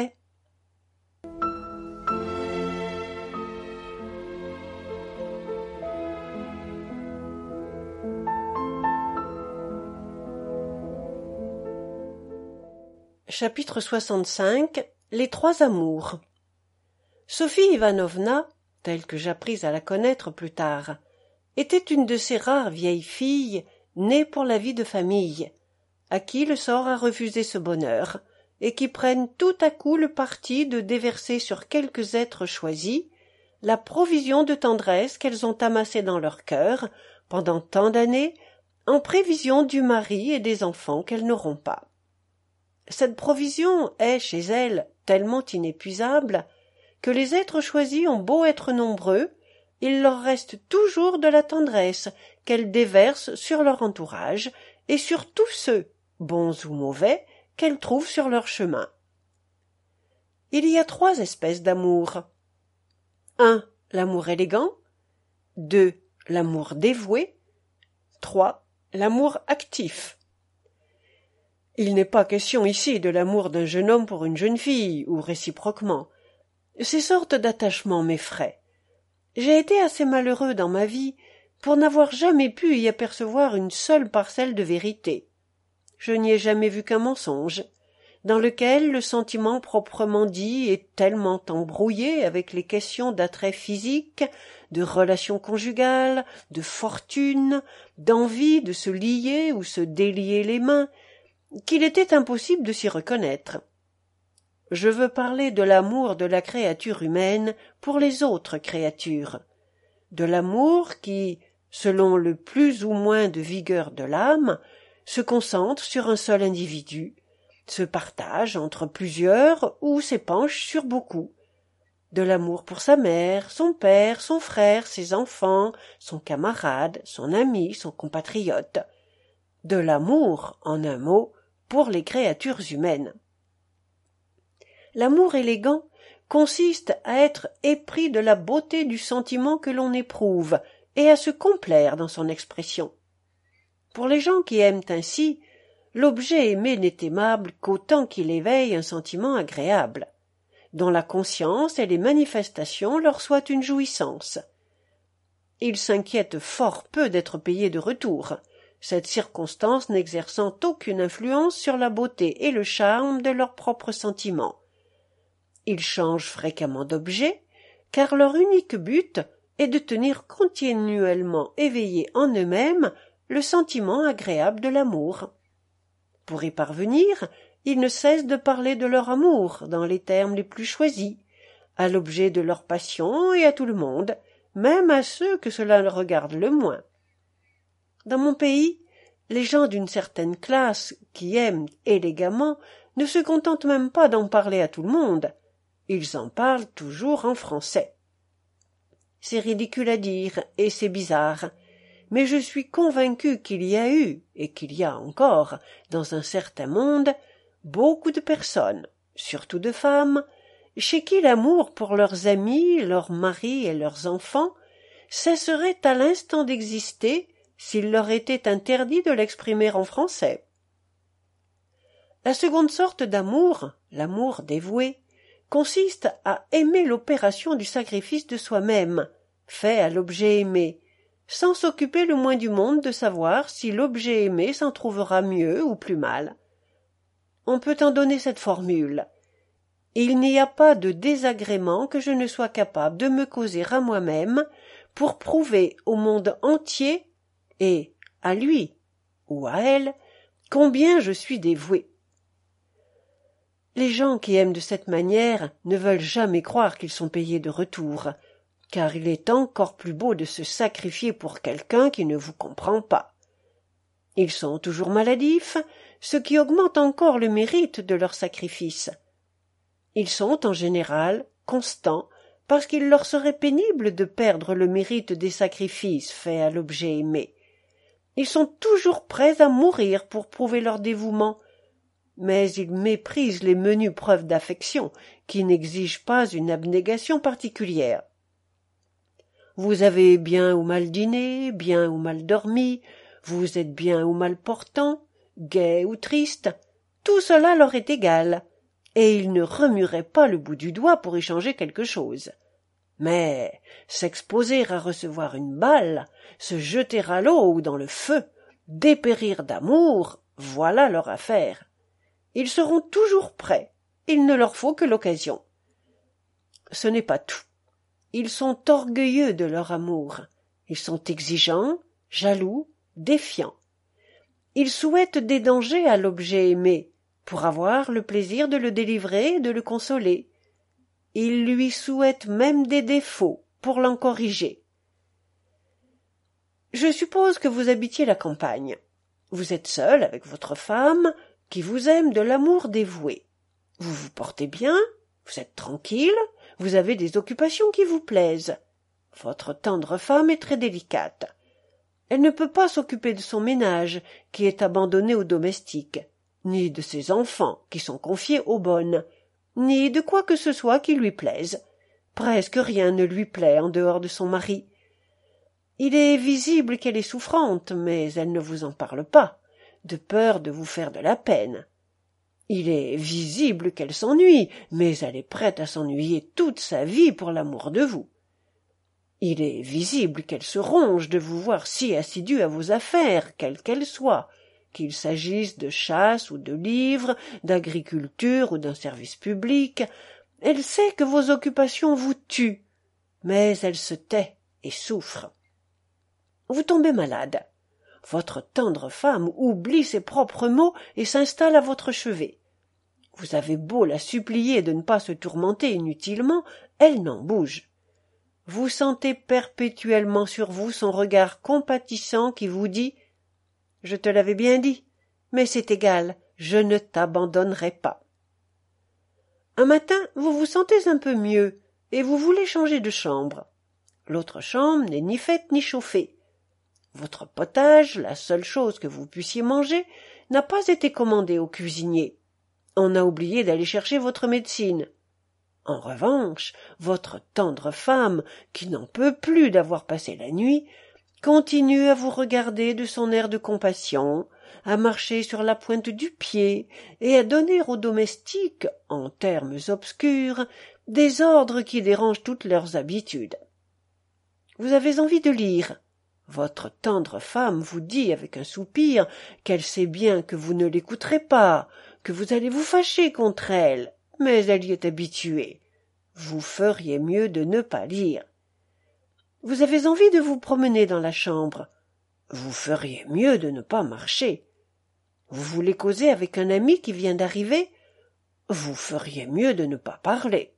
Chapitre 65. Les trois amours. Sophie Ivanovna, telle que j'appris à la connaître plus tard, était une de ces rares vieilles filles nées pour la vie de famille, à qui le sort a refusé ce bonheur, et qui prennent tout à coup le parti de déverser sur quelques êtres choisis la provision de tendresse qu'elles ont amassée dans leur cœur pendant tant d'années, en prévision du mari et des enfants qu'elles n'auront pas. Cette provision est, chez elles, tellement inépuisable que les êtres choisis ont beau être nombreux, il leur reste toujours de la tendresse qu'elles déversent sur leur entourage et sur tous ceux, bons ou mauvais, qu'elles trouvent sur leur chemin. Il y a 3 espèces d'amour. 1. L'amour élégant. 2. L'amour dévoué. 3. L'amour actif. Il n'est pas question ici de l'amour d'un jeune homme pour une jeune fille, ou réciproquement. Ces sortes d'attachements m'effraient. J'ai été assez malheureux dans ma vie pour n'avoir jamais pu y apercevoir une seule parcelle de vérité. Je n'y ai jamais vu qu'un mensonge. dans lequel le sentiment proprement dit est tellement embrouillé avec les questions d'attrait physique, de relations conjugales, de fortune, d'envie de se lier ou se délier les mains, qu'il était impossible de s'y reconnaître. Je veux parler de l'amour de la créature humaine pour les autres créatures, de l'amour qui, selon le plus ou moins de vigueur de l'âme, se concentre sur un seul individu, se partage entre plusieurs ou s'épanche sur beaucoup, de l'amour pour sa mère, son père, son frère, ses enfants, son camarade, son ami, son compatriote, de l'amour, en un mot, pour les créatures humaines. L'amour élégant consiste à être épris de la beauté du sentiment que l'on éprouve et à se complaire dans son expression. Pour les gens qui aiment ainsi, l'objet aimé n'est aimable qu'autant qu'il éveille un sentiment agréable, dont la conscience et les manifestations leur soient une jouissance. Ils s'inquiètent fort peu d'être payés de retour, cette circonstance n'exerçant aucune influence sur la beauté et le charme de leurs propres sentiments. Ils changent fréquemment d'objet, car leur unique but est de tenir continuellement éveillé en eux-mêmes le sentiment agréable de l'amour. Pour y parvenir, ils ne cessent de parler de leur amour dans les termes les plus choisis, à l'objet de leur passion et à tout le monde, même à ceux que cela regarde le moins. Dans mon pays, les gens d'une certaine classe qui aiment élégamment ne se contentent même pas d'en parler à tout le monde. Ils en parlent toujours en français. C'est ridicule à dire et c'est bizarre, mais je suis convaincu qu'il y a eu, et qu'il y a encore, dans un certain monde, beaucoup de personnes, surtout de femmes, chez qui l'amour pour leurs amis, leurs maris et leurs enfants cesserait à l'instant d'exister s'il leur était interdit de l'exprimer en français. La seconde sorte d'amour, l'amour dévoué, consiste à aimer l'opération du sacrifice de soi-même, fait à l'objet aimé, sans s'occuper le moins du monde de savoir si l'objet aimé s'en trouvera mieux ou plus mal. On peut en donner cette formule. Il n'y a pas de désagrément que je ne sois capable de me causer à moi-même pour prouver au monde entier, et à lui ou à elle, combien je suis dévoué. Les gens qui aiment de cette manière ne veulent jamais croire qu'ils sont payés de retour, car il est encore plus beau de se sacrifier pour quelqu'un qui ne vous comprend pas. Ils sont toujours maladifs, ce qui augmente encore le mérite de leur sacrifice. Ils sont en général constants, parce qu'il leur serait pénible de perdre le mérite des sacrifices faits à l'objet aimé. Ils sont toujours prêts à mourir pour prouver leur dévouement, mais ils méprisent les menues preuves d'affection, qui n'exigent pas une abnégation particulière. Vous avez bien ou mal dîné, bien ou mal dormi, vous êtes bien ou mal portant, gai ou triste, tout cela leur est égal, et ils ne remueraient pas le bout du doigt pour y changer quelque chose. Mais s'exposer à recevoir une balle, se jeter à l'eau ou dans le feu, dépérir d'amour, voilà leur affaire. Ils seront toujours prêts, il ne leur faut que l'occasion. Ce n'est pas tout. Ils sont orgueilleux de leur amour, ils sont exigeants, jaloux, défiants. Ils souhaitent des dangers à l'objet aimé, pour avoir le plaisir de le délivrer et de le consoler. Ils lui souhaitent même des défauts, pour l'en corriger. Je suppose que vous habitiez la campagne. Vous êtes seul avec votre femme, qui vous aime de l'amour dévoué. Vous vous portez bien, vous êtes tranquille, vous avez des occupations qui vous plaisent. Votre tendre femme est très délicate. Elle ne peut pas s'occuper de son ménage, qui est abandonné aux domestiques, ni de ses enfants, qui sont confiés aux bonnes, ni de quoi que ce soit qui lui plaise. Presque rien ne lui plaît en dehors de son mari. Il est visible qu'elle est souffrante, mais elle ne vous en parle pas, de peur de vous faire de la peine. Il est visible qu'elle s'ennuie, mais elle est prête à s'ennuyer toute sa vie pour l'amour de vous. Il est visible qu'elle se ronge de vous voir si assidue à vos affaires, quelles qu'elles soient, qu'il s'agisse de chasse ou de livres, d'agriculture ou d'un service public. Elle sait que vos occupations vous tuent, mais elle se tait et souffre. Vous tombez malade. Votre tendre femme oublie ses propres maux et s'installe à votre chevet. Vous avez beau la supplier de ne pas se tourmenter inutilement, elle n'en bouge. Vous sentez perpétuellement sur vous son regard compatissant qui vous dit « Je te l'avais bien dit, mais c'est égal, je ne t'abandonnerai pas. » Un matin, vous vous sentez un peu mieux et vous voulez changer de chambre. L'autre chambre n'est ni faite ni chauffée. Votre potage, la seule chose que vous puissiez manger, n'a pas été commandé au cuisinier. On a oublié d'aller chercher votre médecine. En revanche, votre tendre femme, qui n'en peut plus d'avoir passé la nuit, continue à vous regarder de son air de compassion, à marcher sur la pointe du pied et à donner aux domestiques, en termes obscurs, des ordres qui dérangent toutes leurs habitudes. Vous avez envie de lire. Votre tendre femme vous dit avec un soupir qu'elle sait bien que vous ne l'écouterez pas, que vous allez vous fâcher contre elle, mais elle y est habituée. Vous feriez mieux de ne pas lire. Vous avez envie de vous promener dans la chambre. Vous feriez mieux de ne pas marcher. Vous voulez causer avec un ami qui vient d'arriver. Vous feriez mieux de ne pas parler.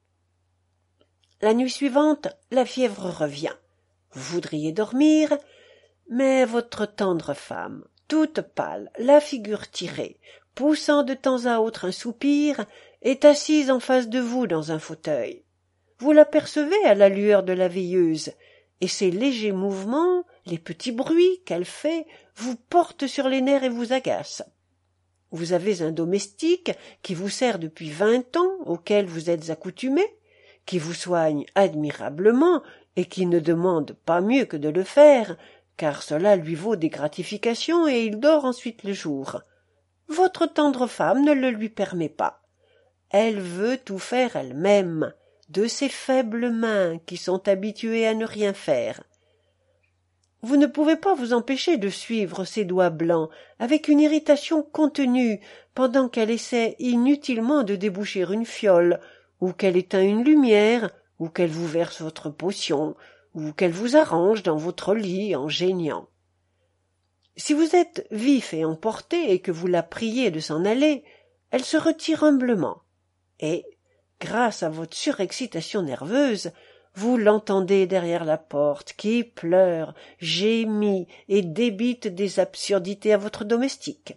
La nuit suivante, la fièvre revient. Vous voudriez dormir, mais votre tendre femme, toute pâle, la figure tirée, poussant de temps à autre un soupir, est assise en face de vous dans un fauteuil. Vous l'apercevez à la lueur de la veilleuse, et ses légers mouvements, les petits bruits qu'elle fait, vous portent sur les nerfs et vous agacent. Vous avez un domestique qui vous sert depuis 20 ans, auquel vous êtes accoutumé, qui vous soigne admirablement et qui ne demande pas mieux que de le faire, car cela lui vaut des gratifications et il dort ensuite le jour. Votre tendre femme ne le lui permet pas. Elle veut tout faire elle-même, de ses faibles mains qui sont habituées à ne rien faire. Vous ne pouvez pas vous empêcher de suivre ses doigts blancs avec une irritation contenue pendant qu'elle essaie inutilement de déboucher une fiole, ou qu'elle éteint une lumière, ou qu'elle vous verse votre potion, ou qu'elle vous arrange dans votre lit en geignant. Si vous êtes vif et emporté et que vous la priez de s'en aller, elle se retire humblement, et, grâce à votre surexcitation nerveuse, vous l'entendez derrière la porte qui pleure, gémit et débite des absurdités à votre domestique.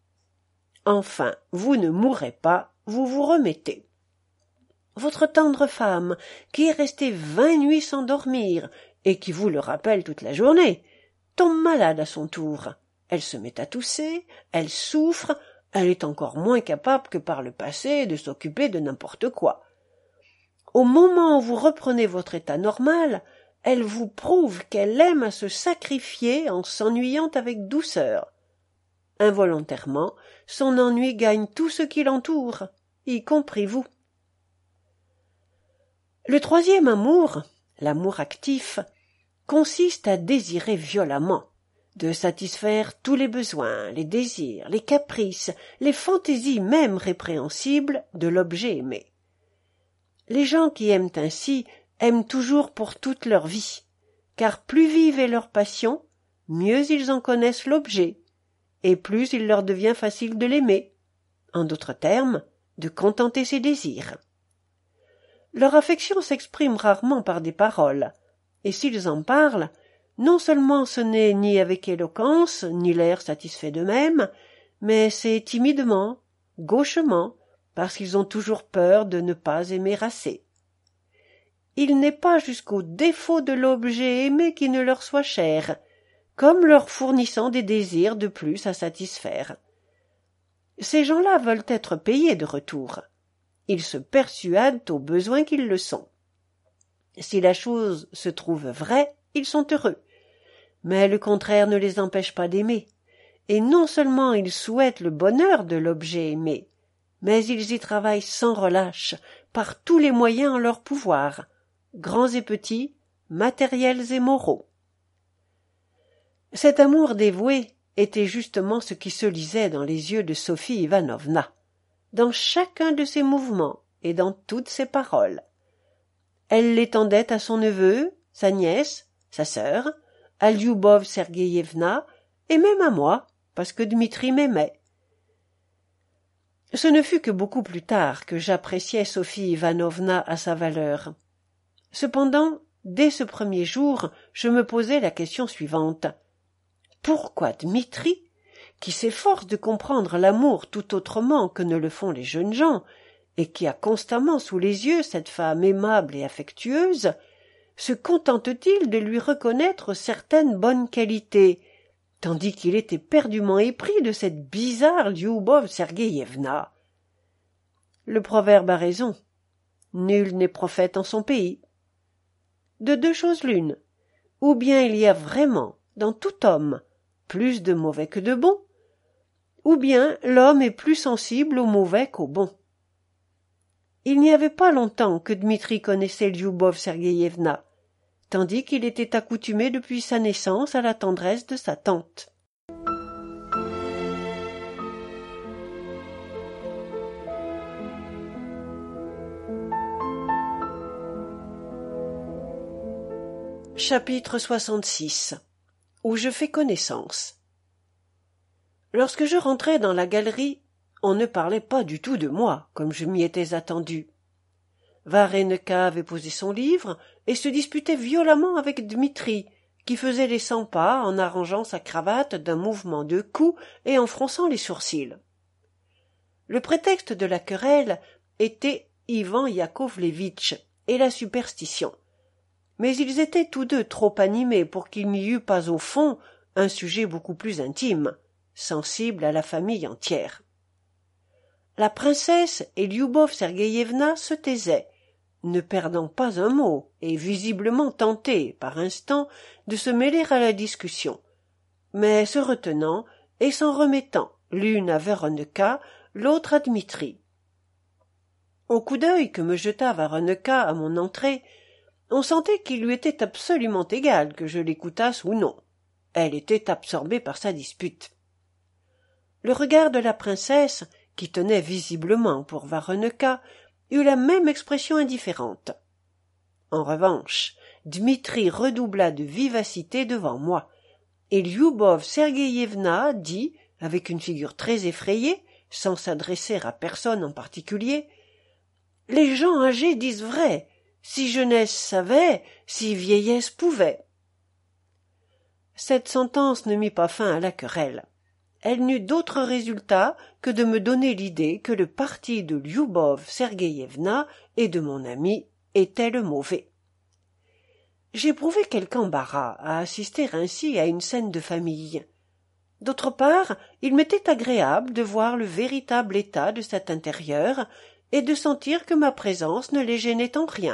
Enfin, vous ne mourrez pas, vous vous remettez. Votre tendre femme, qui est restée 20 nuits sans dormir et qui vous le rappelle toute la journée, tombe malade à son tour. Elle se met à tousser, elle souffre, elle est encore moins capable que par le passé de s'occuper de n'importe quoi. Au moment où vous reprenez votre état normal, elle vous prouve qu'elle aime à se sacrifier en s'ennuyant avec douceur. Involontairement, son ennui gagne tout ce qui l'entoure, y compris vous. Le troisième amour, l'amour actif, consiste à désirer violemment, de satisfaire tous les besoins, les désirs, les caprices, les fantaisies même répréhensibles de l'objet aimé. Les gens qui aiment ainsi aiment toujours pour toute leur vie, car plus vive est leur passion, mieux ils en connaissent l'objet, et plus il leur devient facile de l'aimer, en d'autres termes, de contenter ses désirs. Leur affection s'exprime rarement par des paroles, et s'ils en parlent, non seulement ce n'est ni avec éloquence, ni l'air satisfait d'eux-mêmes, mais c'est timidement, gauchement, parce qu'ils ont toujours peur de ne pas aimer assez. Il n'est pas jusqu'au défaut de l'objet aimé qui ne leur soit cher, comme leur fournissant des désirs de plus à satisfaire. Ces gens-là veulent être payés de retour. Ils se persuadent au besoin qu'ils le sont. Si la chose se trouve vraie, ils sont heureux. Mais le contraire ne les empêche pas d'aimer. Et non seulement ils souhaitent le bonheur de l'objet aimé, mais ils y travaillent sans relâche, par tous les moyens en leur pouvoir, grands et petits, matériels et moraux. Cet amour dévoué était justement ce qui se lisait dans les yeux de Sophie Ivanovna, dans chacun de ses mouvements et dans toutes ses paroles. Elle l'étendait à son neveu, sa nièce, sa sœur, à Lioubov Sergueïevna, et même à moi, parce que Dmitri m'aimait. Ce ne fut que beaucoup plus tard que j'appréciai Sophie Ivanovna à sa valeur. Cependant, dès ce premier jour, je me posai la question suivante. Pourquoi Dmitri, qui s'efforce de comprendre l'amour tout autrement que ne le font les jeunes gens, et qui a constamment sous les yeux cette femme aimable et affectueuse, se contente-t-il de lui reconnaître certaines bonnes qualités, tandis qu'il était éperdument épris de cette bizarre Lioubov Sergueïevna? Le proverbe a raison. Nul n'est prophète en son pays. De deux choses l'une. Ou bien il y a vraiment, dans tout homme, plus de mauvais que de bons, ou bien l'homme est plus sensible aux mauvais qu'aux bons. Il n'y avait pas longtemps que Dmitri connaissait Lioubov Sergueïevna, tandis qu'il était accoutumé depuis sa naissance à la tendresse de sa tante. Chapitre 66 où je fais connaissance. Lorsque je rentrai dans la galerie, on ne parlait pas du tout de moi, comme je m'y étais attendu. Varenka avait posé son livre et se disputait violemment avec Dmitri, qui faisait les 100 pas en arrangeant sa cravate d'un mouvement de cou et en fronçant les sourcils. Le prétexte de la querelle était Ivan Yakovlevitch et la superstition. Mais ils étaient tous deux trop animés pour qu'il n'y eût pas au fond un sujet beaucoup plus intime, sensible à la famille entière. La princesse et Lioubov Sergueïevna se taisaient, ne perdant pas un mot et visiblement tentées, par instant, de se mêler à la discussion, mais se retenant et s'en remettant, l'une à Varenka, l'autre à Dmitri. Au coup d'œil que me jeta Varenka à mon entrée, on sentait qu'il lui était absolument égal que je l'écoutasse ou non. Elle était absorbée par sa dispute. Le regard de la princesse, qui tenait visiblement pour Varenka, eut la même expression indifférente. En revanche, Dmitri redoubla de vivacité devant moi, et Lioubov Sergueïevna dit, avec une figure très effrayée, sans s'adresser à personne en particulier, « Les gens âgés disent vrai. Si jeunesse savait, si vieillesse pouvait. » Cette sentence ne mit pas fin à la querelle. Elle n'eut d'autre résultat que de me donner l'idée que le parti de Lioubov Sergueïevna et de mon ami était le mauvais. J'éprouvais quelque embarras à assister ainsi à une scène de famille. D'autre part, il m'était agréable de voir le véritable état de cet intérieur et de sentir que ma présence ne les gênait en rien.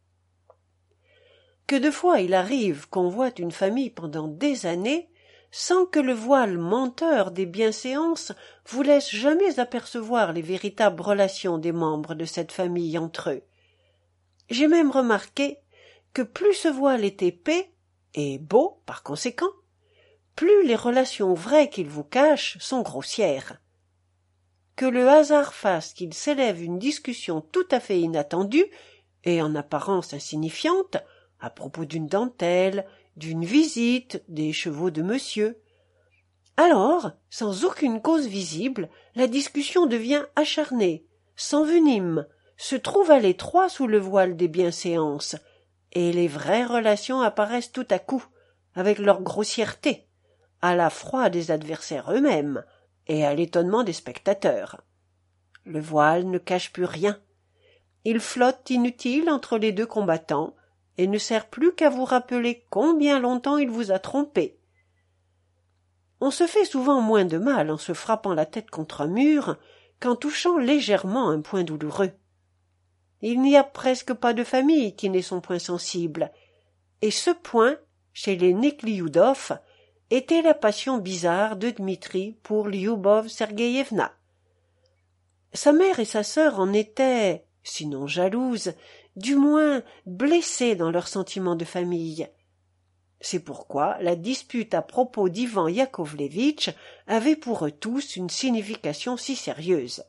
Que de fois il arrive qu'on voit une famille pendant des années sans que le voile menteur des bienséances vous laisse jamais apercevoir les véritables relations des membres de cette famille entre eux. J'ai même remarqué que plus ce voile est épais, et beau par conséquent, plus les relations vraies qu'il vous cache sont grossières. Que le hasard fasse qu'il s'élève une discussion tout à fait inattendue, et en apparence insignifiante, à propos d'une dentelle, d'une visite, des chevaux de monsieur. Alors, sans aucune cause visible, la discussion devient acharnée, s'envenime, se trouve à l'étroit sous le voile des bienséances, et les vraies relations apparaissent tout à coup, avec leur grossièreté, à la froid des adversaires eux-mêmes, et à l'étonnement des spectateurs. Le voile ne cache plus rien. Il flotte inutile entre les deux combattants, et ne sert plus qu'à vous rappeler combien longtemps il vous a trompé. On se fait souvent moins de mal en se frappant la tête contre un mur qu'en touchant légèrement un point douloureux. Il n'y a presque pas de famille qui n'ait son point sensible, et ce point, chez les Nekhliyoudov, était la passion bizarre de Dmitri pour Lioubov Sergueïevna. Sa mère et sa sœur en étaient, sinon jalouses, du moins blessées dans leurs sentiments de famille. C'est pourquoi la dispute à propos d'Ivan Yakovlévitch avait pour eux tous une signification si sérieuse.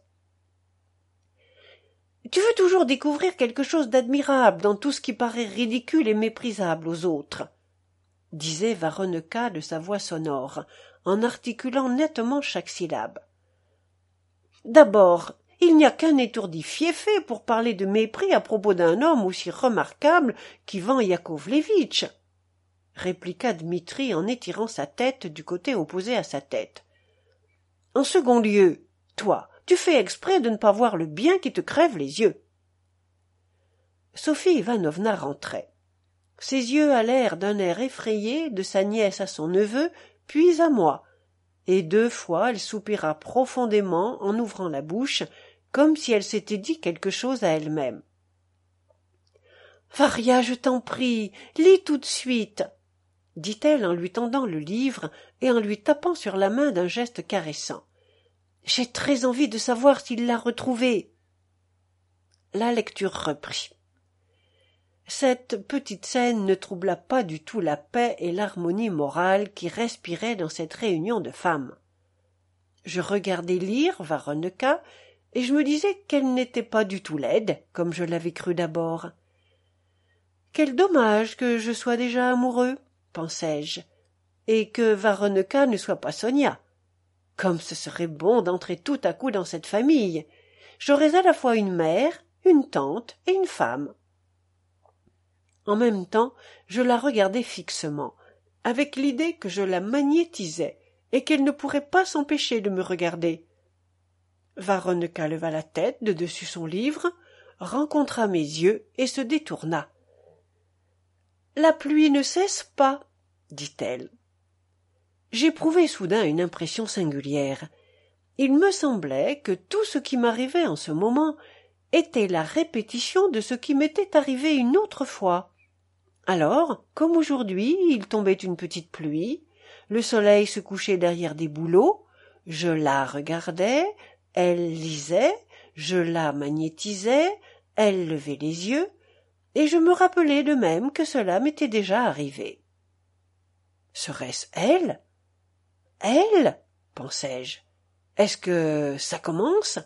« Tu veux toujours découvrir quelque chose d'admirable dans tout ce qui paraît ridicule et méprisable aux autres, » disait Varenka de sa voix sonore, en articulant nettement chaque syllabe. « D'abord, il n'y a qu'un étourdi fieffé pour parler de mépris à propos d'un homme aussi remarquable qu'Ivan Yakovlévitch, » répliqua Dmitri en étirant sa tête du côté opposé à sa tête. « En second lieu, toi, tu fais exprès de ne pas voir le bien qui te crève les yeux. » Sophie Ivanovna rentrait. Ses yeux allèrent d'un air effrayé de sa nièce à son neveu, puis à moi, et 2 fois elle soupira profondément en ouvrant la bouche, comme si elle s'était dit quelque chose à elle-même. « Varia, je t'en prie, lis tout de suite !» dit-elle en lui tendant le livre et en lui tapant sur la main d'un geste caressant. « J'ai très envie de savoir s'il l'a retrouvé. » La lecture reprit. Cette petite scène ne troubla pas du tout la paix et l'harmonie morale qui respiraient dans cette réunion de femmes. Je regardais lire Varenka et je me disais qu'elle n'était pas du tout laide, comme je l'avais cru d'abord. Quel dommage que je sois déjà amoureux, pensai-je, et que Varenka ne soit pas Sonia. Comme ce serait bon d'entrer tout à coup dans cette famille. J'aurais à la fois une mère, une tante et une femme. En même temps, je la regardais fixement, avec l'idée que je la magnétisais et qu'elle ne pourrait pas s'empêcher de me regarder. Varenka leva la tête de dessus son livre, rencontra mes yeux et se détourna. « La pluie ne cesse pas, » dit-elle. J'éprouvai soudain une impression singulière. Il me semblait que tout ce qui m'arrivait en ce moment était la répétition de ce qui m'était arrivé une autre fois. Alors, comme aujourd'hui, il tombait une petite pluie, le soleil se couchait derrière des bouleaux, je la regardais, elle lisait, je la magnétisais, elle levait les yeux, et je me rappelais de même que cela m'était déjà arrivé. Serait-ce elle? Elle? Pensai-je. Est-ce que ça commence?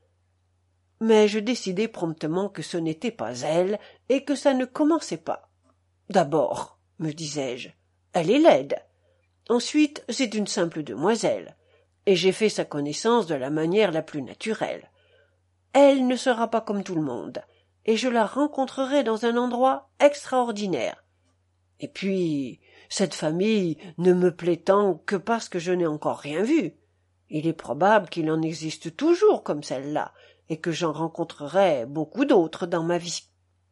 Mais je décidai promptement que ce n'était pas elle et que ça ne commençait pas. D'abord, me disais-je, elle est laide. Ensuite, c'est une simple demoiselle, et j'ai fait sa connaissance de la manière la plus naturelle. Elle ne sera pas comme tout le monde, et je la rencontrerai dans un endroit extraordinaire. Et puis, cette famille ne me plaît tant que parce que je n'ai encore rien vu. Il est probable qu'il en existe toujours comme celle-là, et que j'en rencontrerai beaucoup d'autres dans ma vie.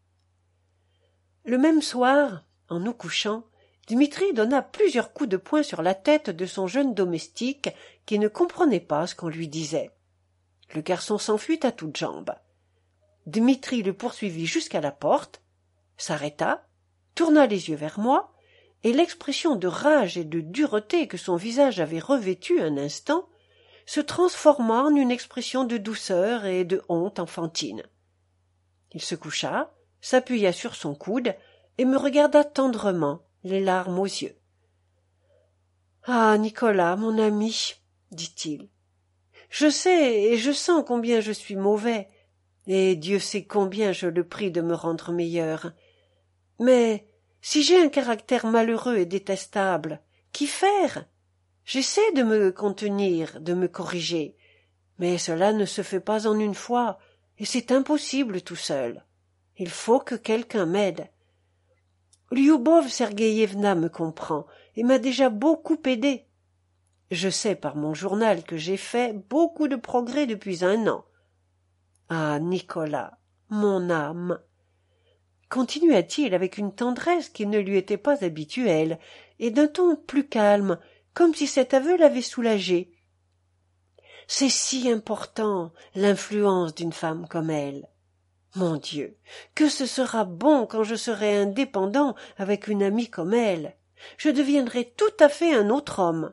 Le même soir, en nous couchant, Dmitri donna plusieurs coups de poing sur la tête de son jeune domestique qui ne comprenait pas ce qu'on lui disait. Le garçon s'enfuit à toutes jambes. Dmitri le poursuivit jusqu'à la porte, s'arrêta, tourna les yeux vers moi, et l'expression de rage et de dureté que son visage avait revêtue un instant se transforma en une expression de douceur et de honte enfantine. Il se coucha, s'appuya sur son coude et me regarda tendrement, les larmes aux yeux. « Ah, Nicolas, mon ami, dit-il, je sais et je sens combien je suis mauvais, et Dieu sait combien je le prie de me rendre meilleur. Mais si j'ai un caractère malheureux et détestable, qu'y faire? J'essaie de me contenir, de me corriger, mais cela ne se fait pas en une fois, et c'est impossible tout seul. Il faut que quelqu'un m'aide. Lyubov Sergueïevna me comprend et m'a déjà beaucoup aidé. Je sais par mon journal que j'ai fait beaucoup de progrès depuis 1 an. Ah, Nicolas, mon âme! Continua-t-il avec une tendresse qui ne lui était pas habituelle, et d'un ton plus calme, comme si cet aveu l'avait soulagé. C'est si important, l'influence d'une femme comme elle. Mon Dieu, que ce sera bon quand je serai indépendant avec une amie comme elle. Je deviendrai tout à fait un autre homme.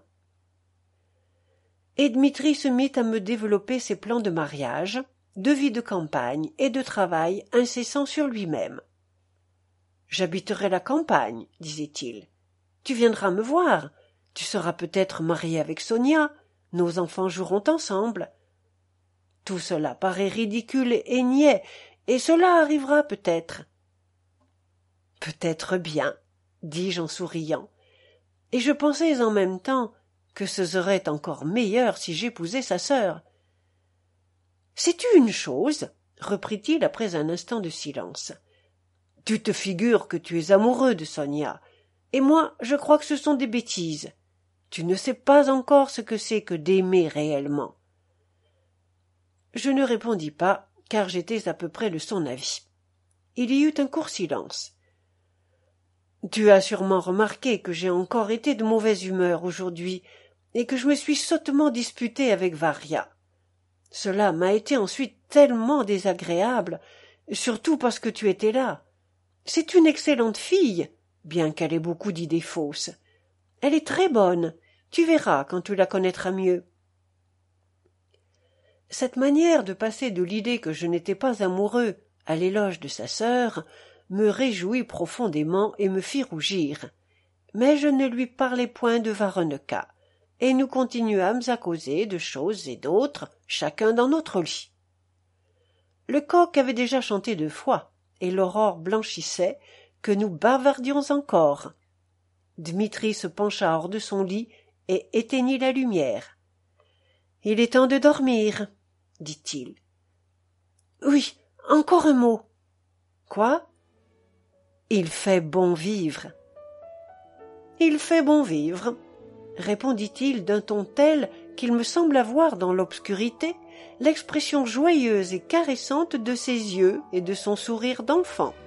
Et Dmitri se mit à me développer ses plans de mariage, de vie de campagne et de travail incessant sur lui-même. « J'habiterai la campagne, disait-il. tu viendras me voir. Tu seras peut-être marié avec Sonia. Nos enfants joueront ensemble. Tout cela paraît ridicule et niais, et cela arrivera peut-être. Peut-être bien, dis-je en souriant, et je pensais en même temps que ce serait encore meilleur si j'épousais sa sœur. Sais-tu une chose, reprit-il après un instant de silence. Tu te figures que tu es amoureux de Sonia, et moi je crois que ce sont des bêtises. Tu ne sais pas encore ce que c'est que d'aimer réellement. Je ne répondis pas, car j'étais à peu près de son avis. Il y eut un court silence. Tu as sûrement remarqué que j'ai encore été de mauvaise humeur aujourd'hui, et que je me suis sottement disputé avec Varia. Cela m'a été ensuite tellement désagréable, surtout parce que tu étais là. C'est une excellente fille, bien qu'elle ait beaucoup d'idées fausses. Elle est très bonne, tu verras quand tu la connaîtras mieux. Cette manière de passer de l'idée que je n'étais pas amoureux à l'éloge de sa sœur me réjouit profondément et me fit rougir. Mais je ne lui parlai point de Varenica, et nous continuâmes à causer de choses et d'autres, chacun dans notre lit. Le coq avait déjà chanté 2 fois, et l'aurore blanchissait, que nous bavardions encore. Dmitri se pencha hors de son lit et éteignit la lumière. « Il est temps de dormir, » dit-il. « Oui, encore un mot. »« Quoi ?»« Il fait bon vivre. »« Il fait bon vivre, » répondit-il d'un ton tel qu'il me sembla voir dans l'obscurité l'expression joyeuse et caressante de ses yeux et de son sourire d'enfant.